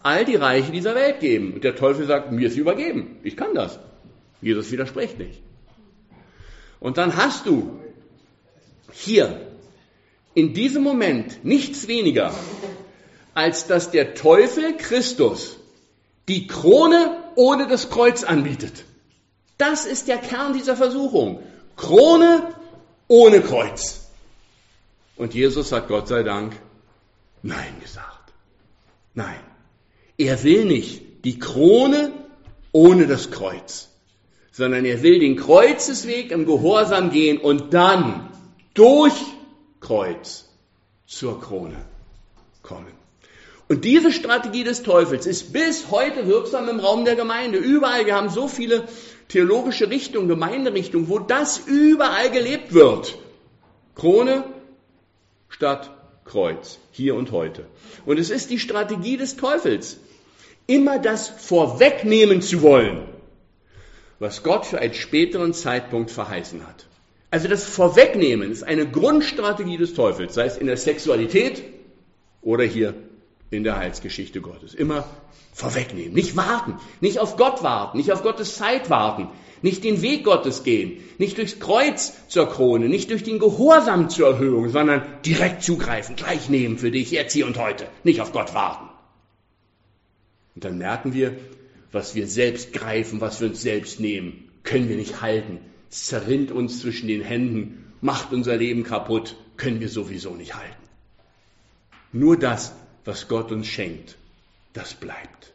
all die Reiche dieser Welt geben. Und der Teufel sagt, mir ist übergeben, ich kann das. Jesus widerspricht nicht. Und dann hast du hier in diesem Moment nichts weniger, als dass der Teufel Christus die Krone ohne das Kreuz anbietet. Das ist der Kern dieser Versuchung. Krone ohne Kreuz. Und Jesus hat Gott sei Dank Nein gesagt. Nein. Er will nicht die Krone ohne das Kreuz, sondern er will den Kreuzesweg im Gehorsam gehen und dann durch Kreuz zur Krone kommen. Und diese Strategie des Teufels ist bis heute wirksam im Raum der Gemeinde. Überall, wir haben so viele theologische Richtungen, Gemeinderichtungen, wo das überall gelebt wird. Krone statt Kreuz, hier und heute. Und es ist die Strategie des Teufels, immer das vorwegnehmen zu wollen, was Gott für einen späteren Zeitpunkt verheißen hat. Also das Vorwegnehmen ist eine Grundstrategie des Teufels, sei es in der Sexualität oder hier in der Heilsgeschichte Gottes. Immer vorwegnehmen, nicht warten, nicht auf Gott warten, nicht auf Gottes Zeit warten, nicht den Weg Gottes gehen, nicht durchs Kreuz zur Krone, nicht durch den Gehorsam zur Erhöhung, sondern direkt zugreifen, gleich nehmen für dich, jetzt, hier und heute, nicht auf Gott warten. Und dann merken wir, was wir selbst greifen, was wir uns selbst nehmen, können wir nicht halten. Es zerrinnt uns zwischen den Händen, macht unser Leben kaputt, können wir sowieso nicht halten. Nur das, was Gott uns schenkt, das bleibt.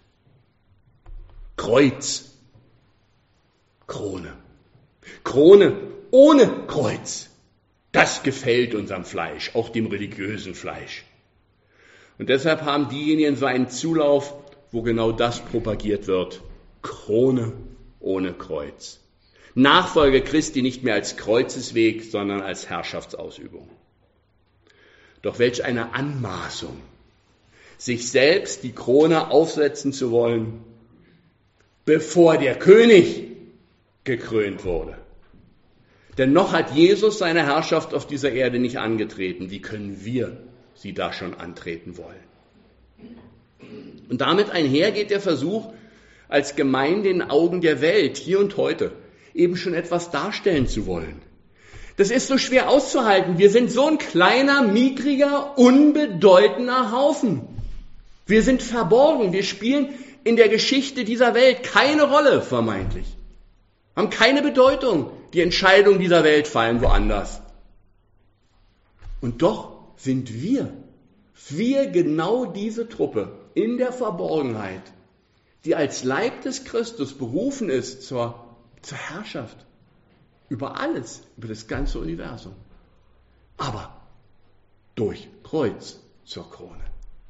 Kreuz, Krone. Krone ohne Kreuz, das gefällt unserem Fleisch, auch dem religiösen Fleisch. Und deshalb haben diejenigen so einen Zulauf, wo genau das propagiert wird. Krone ohne Kreuz. Nachfolge Christi nicht mehr als Kreuzesweg, sondern als Herrschaftsausübung. Doch welch eine Anmaßung, sich selbst die Krone aufsetzen zu wollen, bevor der König gekrönt wurde. Denn noch hat Jesus seine Herrschaft auf dieser Erde nicht angetreten. Wie können wir sie da schon antreten wollen? Und damit einher geht der Versuch, als Gemeinde in den Augen der Welt, hier und heute, eben schon etwas darstellen zu wollen. Das ist so schwer auszuhalten. Wir sind so ein kleiner, mickriger, unbedeutender Haufen. Wir sind verborgen. Wir spielen in der Geschichte dieser Welt keine Rolle, vermeintlich. Haben keine Bedeutung. Die Entscheidungen dieser Welt fallen woanders. Und doch sind wir genau diese Truppe in der Verborgenheit, die als Leib des Christus berufen ist zur Herrschaft über alles, über das ganze Universum. Aber durch Kreuz zur Krone.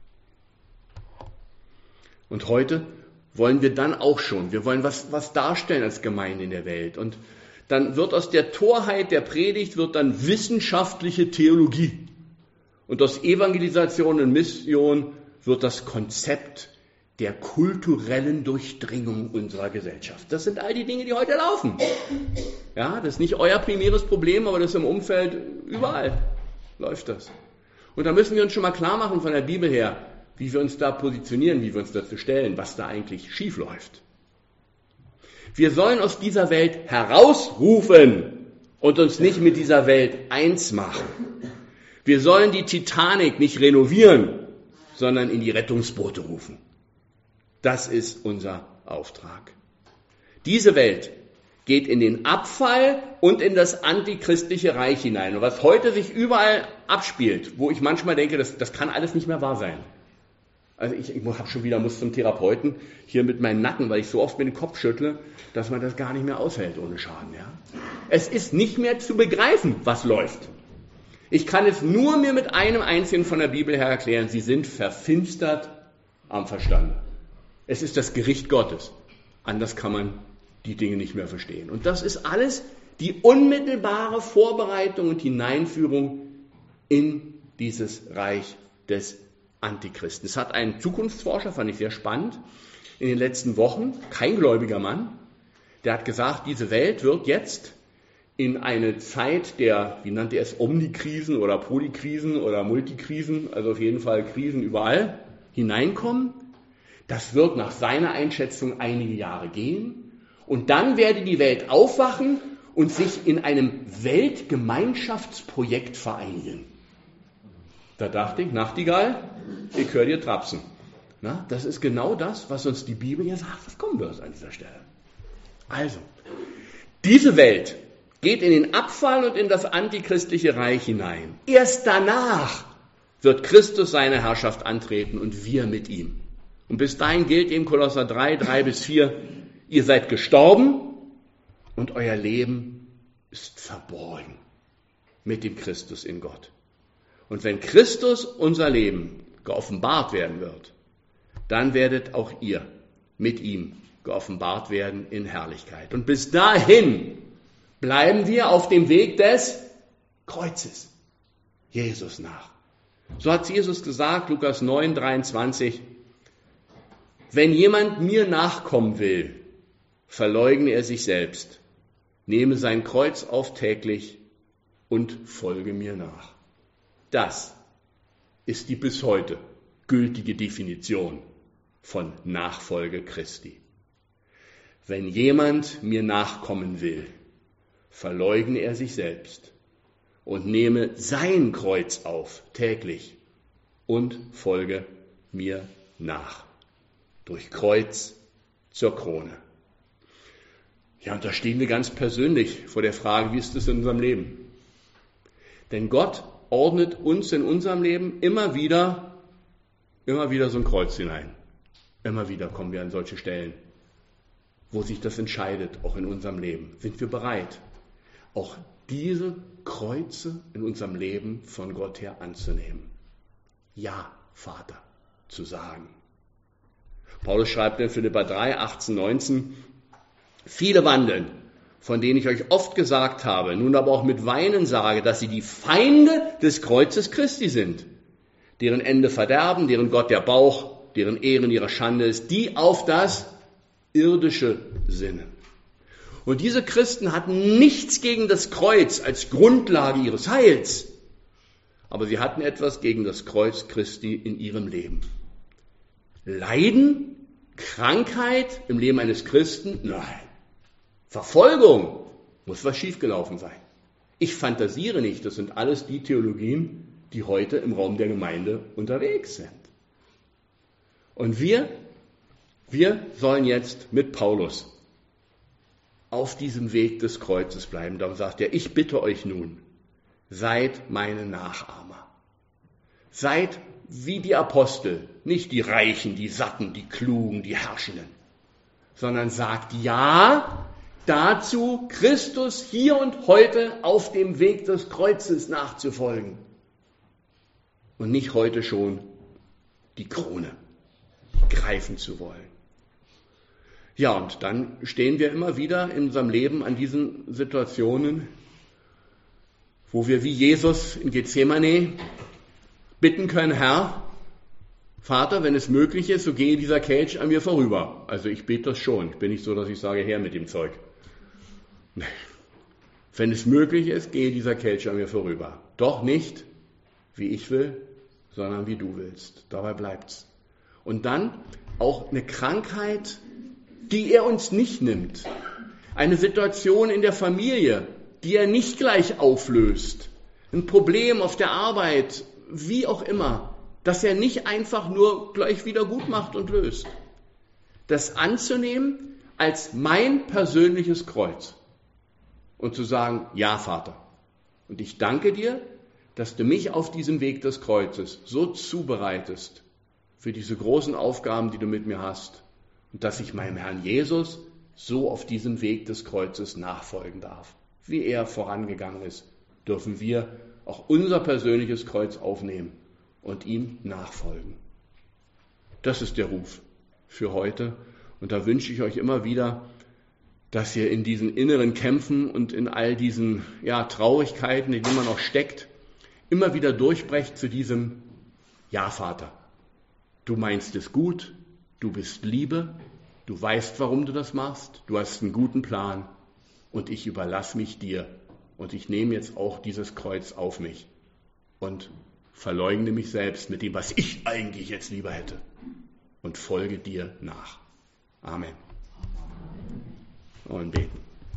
Und heute wollen wir dann auch schon, wir wollen was darstellen als Gemeinde in der Welt. Und dann wird aus der Torheit der Predigt wird dann wissenschaftliche Theologie. Und aus Evangelisation und Mission wird das Konzept der kulturellen Durchdringung unserer Gesellschaft. Das sind all die Dinge, die heute laufen. Ja, das ist nicht euer primäres Problem, aber das ist im Umfeld überall läuft das. Und da müssen wir uns schon mal klar machen von der Bibel her, wie wir uns da positionieren, wie wir uns dazu stellen, was da eigentlich schief läuft. Wir sollen aus dieser Welt herausrufen und uns nicht mit dieser Welt eins machen. Wir sollen die Titanic nicht renovieren, sondern in die Rettungsboote rufen. Das ist unser Auftrag. Diese Welt geht in den Abfall und in das antichristliche Reich hinein. Und was heute sich überall abspielt, wo ich manchmal denke, das kann alles nicht mehr wahr sein. Also ich muss zum Therapeuten hier mit meinem Nacken, weil ich so oft mit dem Kopf schüttle, dass man das gar nicht mehr aushält ohne Schaden. Ja? Es ist nicht mehr zu begreifen, was läuft. Ich kann es nur mir mit einem einzigen von der Bibel her erklären. Sie sind verfinstert am Verstand. Es ist das Gericht Gottes. Anders kann man die Dinge nicht mehr verstehen. Und das ist alles die unmittelbare Vorbereitung und Hineinführung in dieses Reich des Antichristen. Es hat ein Zukunftsforscher, fand ich sehr spannend, in den letzten Wochen, kein gläubiger Mann, der hat gesagt, diese Welt wird jetzt in eine Zeit der, wie nannte er es, Omnikrisen oder Polykrisen oder Multikrisen, also auf jeden Fall Krisen überall, hineinkommen. Das wird nach seiner Einschätzung einige Jahre gehen und dann werde die Welt aufwachen und sich in einem Weltgemeinschaftsprojekt vereinigen. Da dachte ich, Nachtigall, ich höre dir trapsen. Na, das ist genau das, was uns die Bibel hier sagt, was kommen wird an dieser Stelle. Also, diese Welt geht in den Abfall und in das antichristliche Reich hinein. Erst danach wird Christus seine Herrschaft antreten und wir mit ihm. Und bis dahin gilt eben Kolosser 3:3-4, ihr seid gestorben und euer Leben ist verborgen mit dem Christus in Gott. Und wenn Christus unser Leben geoffenbart werden wird, dann werdet auch ihr mit ihm geoffenbart werden in Herrlichkeit. Und bis dahin bleiben wir auf dem Weg des Kreuzes Jesus nach. So hat Jesus gesagt, Lukas 9:23, wenn jemand mir nachkommen will, verleugne er sich selbst, nehme sein Kreuz auf täglich und folge mir nach. Das ist die bis heute gültige Definition von Nachfolge Christi. Wenn jemand mir nachkommen will, verleugne er sich selbst und nehme sein Kreuz auf täglich und folge mir nach. Durch Kreuz zur Krone. Ja, und da stehen wir ganz persönlich vor der Frage, wie ist es in unserem Leben? Denn Gott ordnet uns in unserem Leben immer wieder so ein Kreuz hinein. Immer wieder kommen wir an solche Stellen, wo sich das entscheidet, auch in unserem Leben. Sind wir bereit, auch diese Kreuze in unserem Leben von Gott her anzunehmen? Ja, Vater, zu sagen. Paulus schreibt in Philipper 3:18-19, viele wandeln, von denen ich euch oft gesagt habe, nun aber auch mit Weinen sage, dass sie die Feinde des Kreuzes Christi sind, deren Ende Verderben, deren Gott der Bauch, deren Ehren ihrer Schande ist, die auf das Irdische sinnen. Und diese Christen hatten nichts gegen das Kreuz als Grundlage ihres Heils, aber sie hatten etwas gegen das Kreuz Christi in ihrem Leben. Leiden, Krankheit im Leben eines Christen? Nein. Verfolgung, muss was schiefgelaufen sein. Ich fantasiere nicht, das sind alles die Theologien, die heute im Raum der Gemeinde unterwegs sind. Und wir sollen jetzt mit Paulus auf diesem Weg des Kreuzes bleiben. Darum sagt er, ich bitte euch nun, seid meine Nachahmer. Seid wie die Apostel, nicht die Reichen, die Satten, die Klugen, die Herrschenden, sondern sagt ja dazu, Christus hier und heute auf dem Weg des Kreuzes nachzufolgen und nicht heute schon die Krone greifen zu wollen. Ja, und dann stehen wir immer wieder in unserem Leben an diesen Situationen, wo wir wie Jesus in Gethsemane bitten können, Herr, Vater, wenn es möglich ist, so gehe dieser Kelch an mir vorüber. Also ich bete das schon. Ich bin nicht so, dass ich sage, her mit dem Zeug. Wenn es möglich ist, gehe dieser Kelch an mir vorüber. Doch nicht, wie ich will, sondern wie du willst. Dabei bleibt's. Und dann auch eine Krankheit, die er uns nicht nimmt. Eine Situation in der Familie, die er nicht gleich auflöst. Ein Problem auf der Arbeit, wie auch immer, dass er nicht einfach nur gleich wieder gut macht und löst. Das anzunehmen als mein persönliches Kreuz und zu sagen, ja Vater, und ich danke dir, dass du mich auf diesem Weg des Kreuzes so zubereitest für diese großen Aufgaben, die du mit mir hast und dass ich meinem Herrn Jesus so auf diesem Weg des Kreuzes nachfolgen darf. Wie er vorangegangen ist, dürfen wir auch unser persönliches Kreuz aufnehmen und ihm nachfolgen. Das ist der Ruf für heute. Und da wünsche ich euch immer wieder, dass ihr in diesen inneren Kämpfen und in all diesen Traurigkeiten, in denen man auch steckt, immer wieder durchbrecht zu diesem Ja, Vater, du meinst es gut, du bist Liebe, du weißt, warum du das machst, du hast einen guten Plan und ich überlasse mich dir. Und ich nehme jetzt auch dieses Kreuz auf mich und verleugne mich selbst mit dem, was ich eigentlich jetzt lieber hätte. und folge dir nach. Amen. Und beten.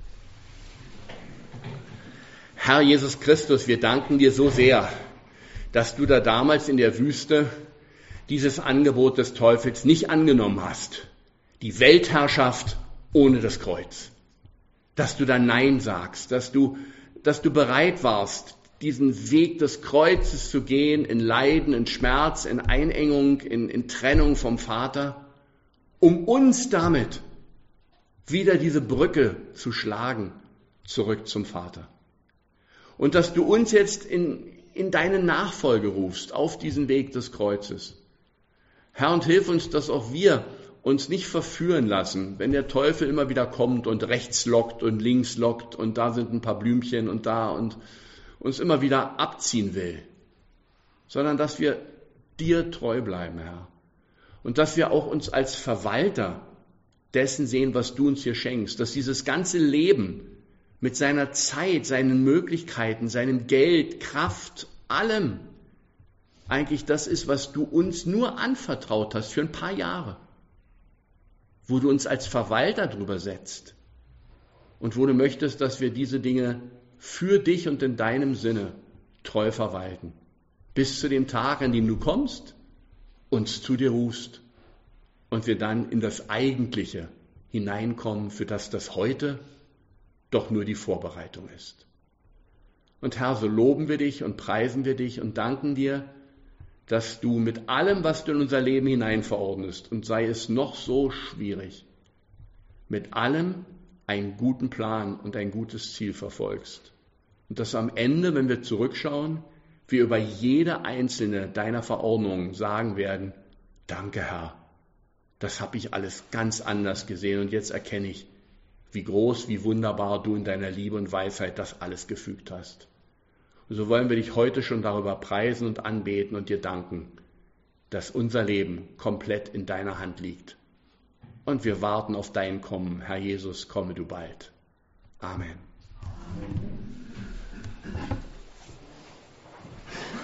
Herr Jesus Christus, wir danken dir so sehr, dass du da damals in der Wüste dieses Angebot des Teufels nicht angenommen hast. Die Weltherrschaft ohne das Kreuz. Dass du da Nein sagst, dass du bereit warst, diesen Weg des Kreuzes zu gehen, in Leiden, in Schmerz, in Einengung, in Trennung vom Vater, um uns damit wieder diese Brücke zu schlagen, zurück zum Vater. Und dass du uns jetzt in deine Nachfolge rufst, auf diesen Weg des Kreuzes. Herr, und hilf uns, dass auch wir uns nicht verführen lassen, wenn der Teufel immer wieder kommt und rechts lockt und links lockt und da sind ein paar Blümchen und da und uns immer wieder abziehen will, sondern dass wir dir treu bleiben, Herr. Und dass wir auch uns als Verwalter dessen sehen, was du uns hier schenkst, dass dieses ganze Leben mit seiner Zeit, seinen Möglichkeiten, seinem Geld, Kraft, allem eigentlich das ist, was du uns nur anvertraut hast für ein paar Jahre, wo du uns als Verwalter drüber setzt und wo du möchtest, dass wir diese Dinge für dich und in deinem Sinne treu verwalten, bis zu dem Tag, an dem du kommst, uns zu dir rufst und wir dann in das Eigentliche hineinkommen, für das heute doch nur die Vorbereitung ist. Und Herr, so loben wir dich und preisen wir dich und danken dir, dass du mit allem, was du in unser Leben hinein verordnest, und sei es noch so schwierig, mit allem einen guten Plan und ein gutes Ziel verfolgst. Und dass am Ende, wenn wir zurückschauen, wir über jede einzelne deiner Verordnungen sagen werden, danke Herr, das habe ich alles ganz anders gesehen und jetzt erkenne ich, wie groß, wie wunderbar du in deiner Liebe und Weisheit das alles gefügt hast. Und so wollen wir dich heute schon darüber preisen und anbeten und dir danken, dass unser Leben komplett in deiner Hand liegt. Und wir warten auf dein Kommen. Herr Jesus, komme du bald. Amen.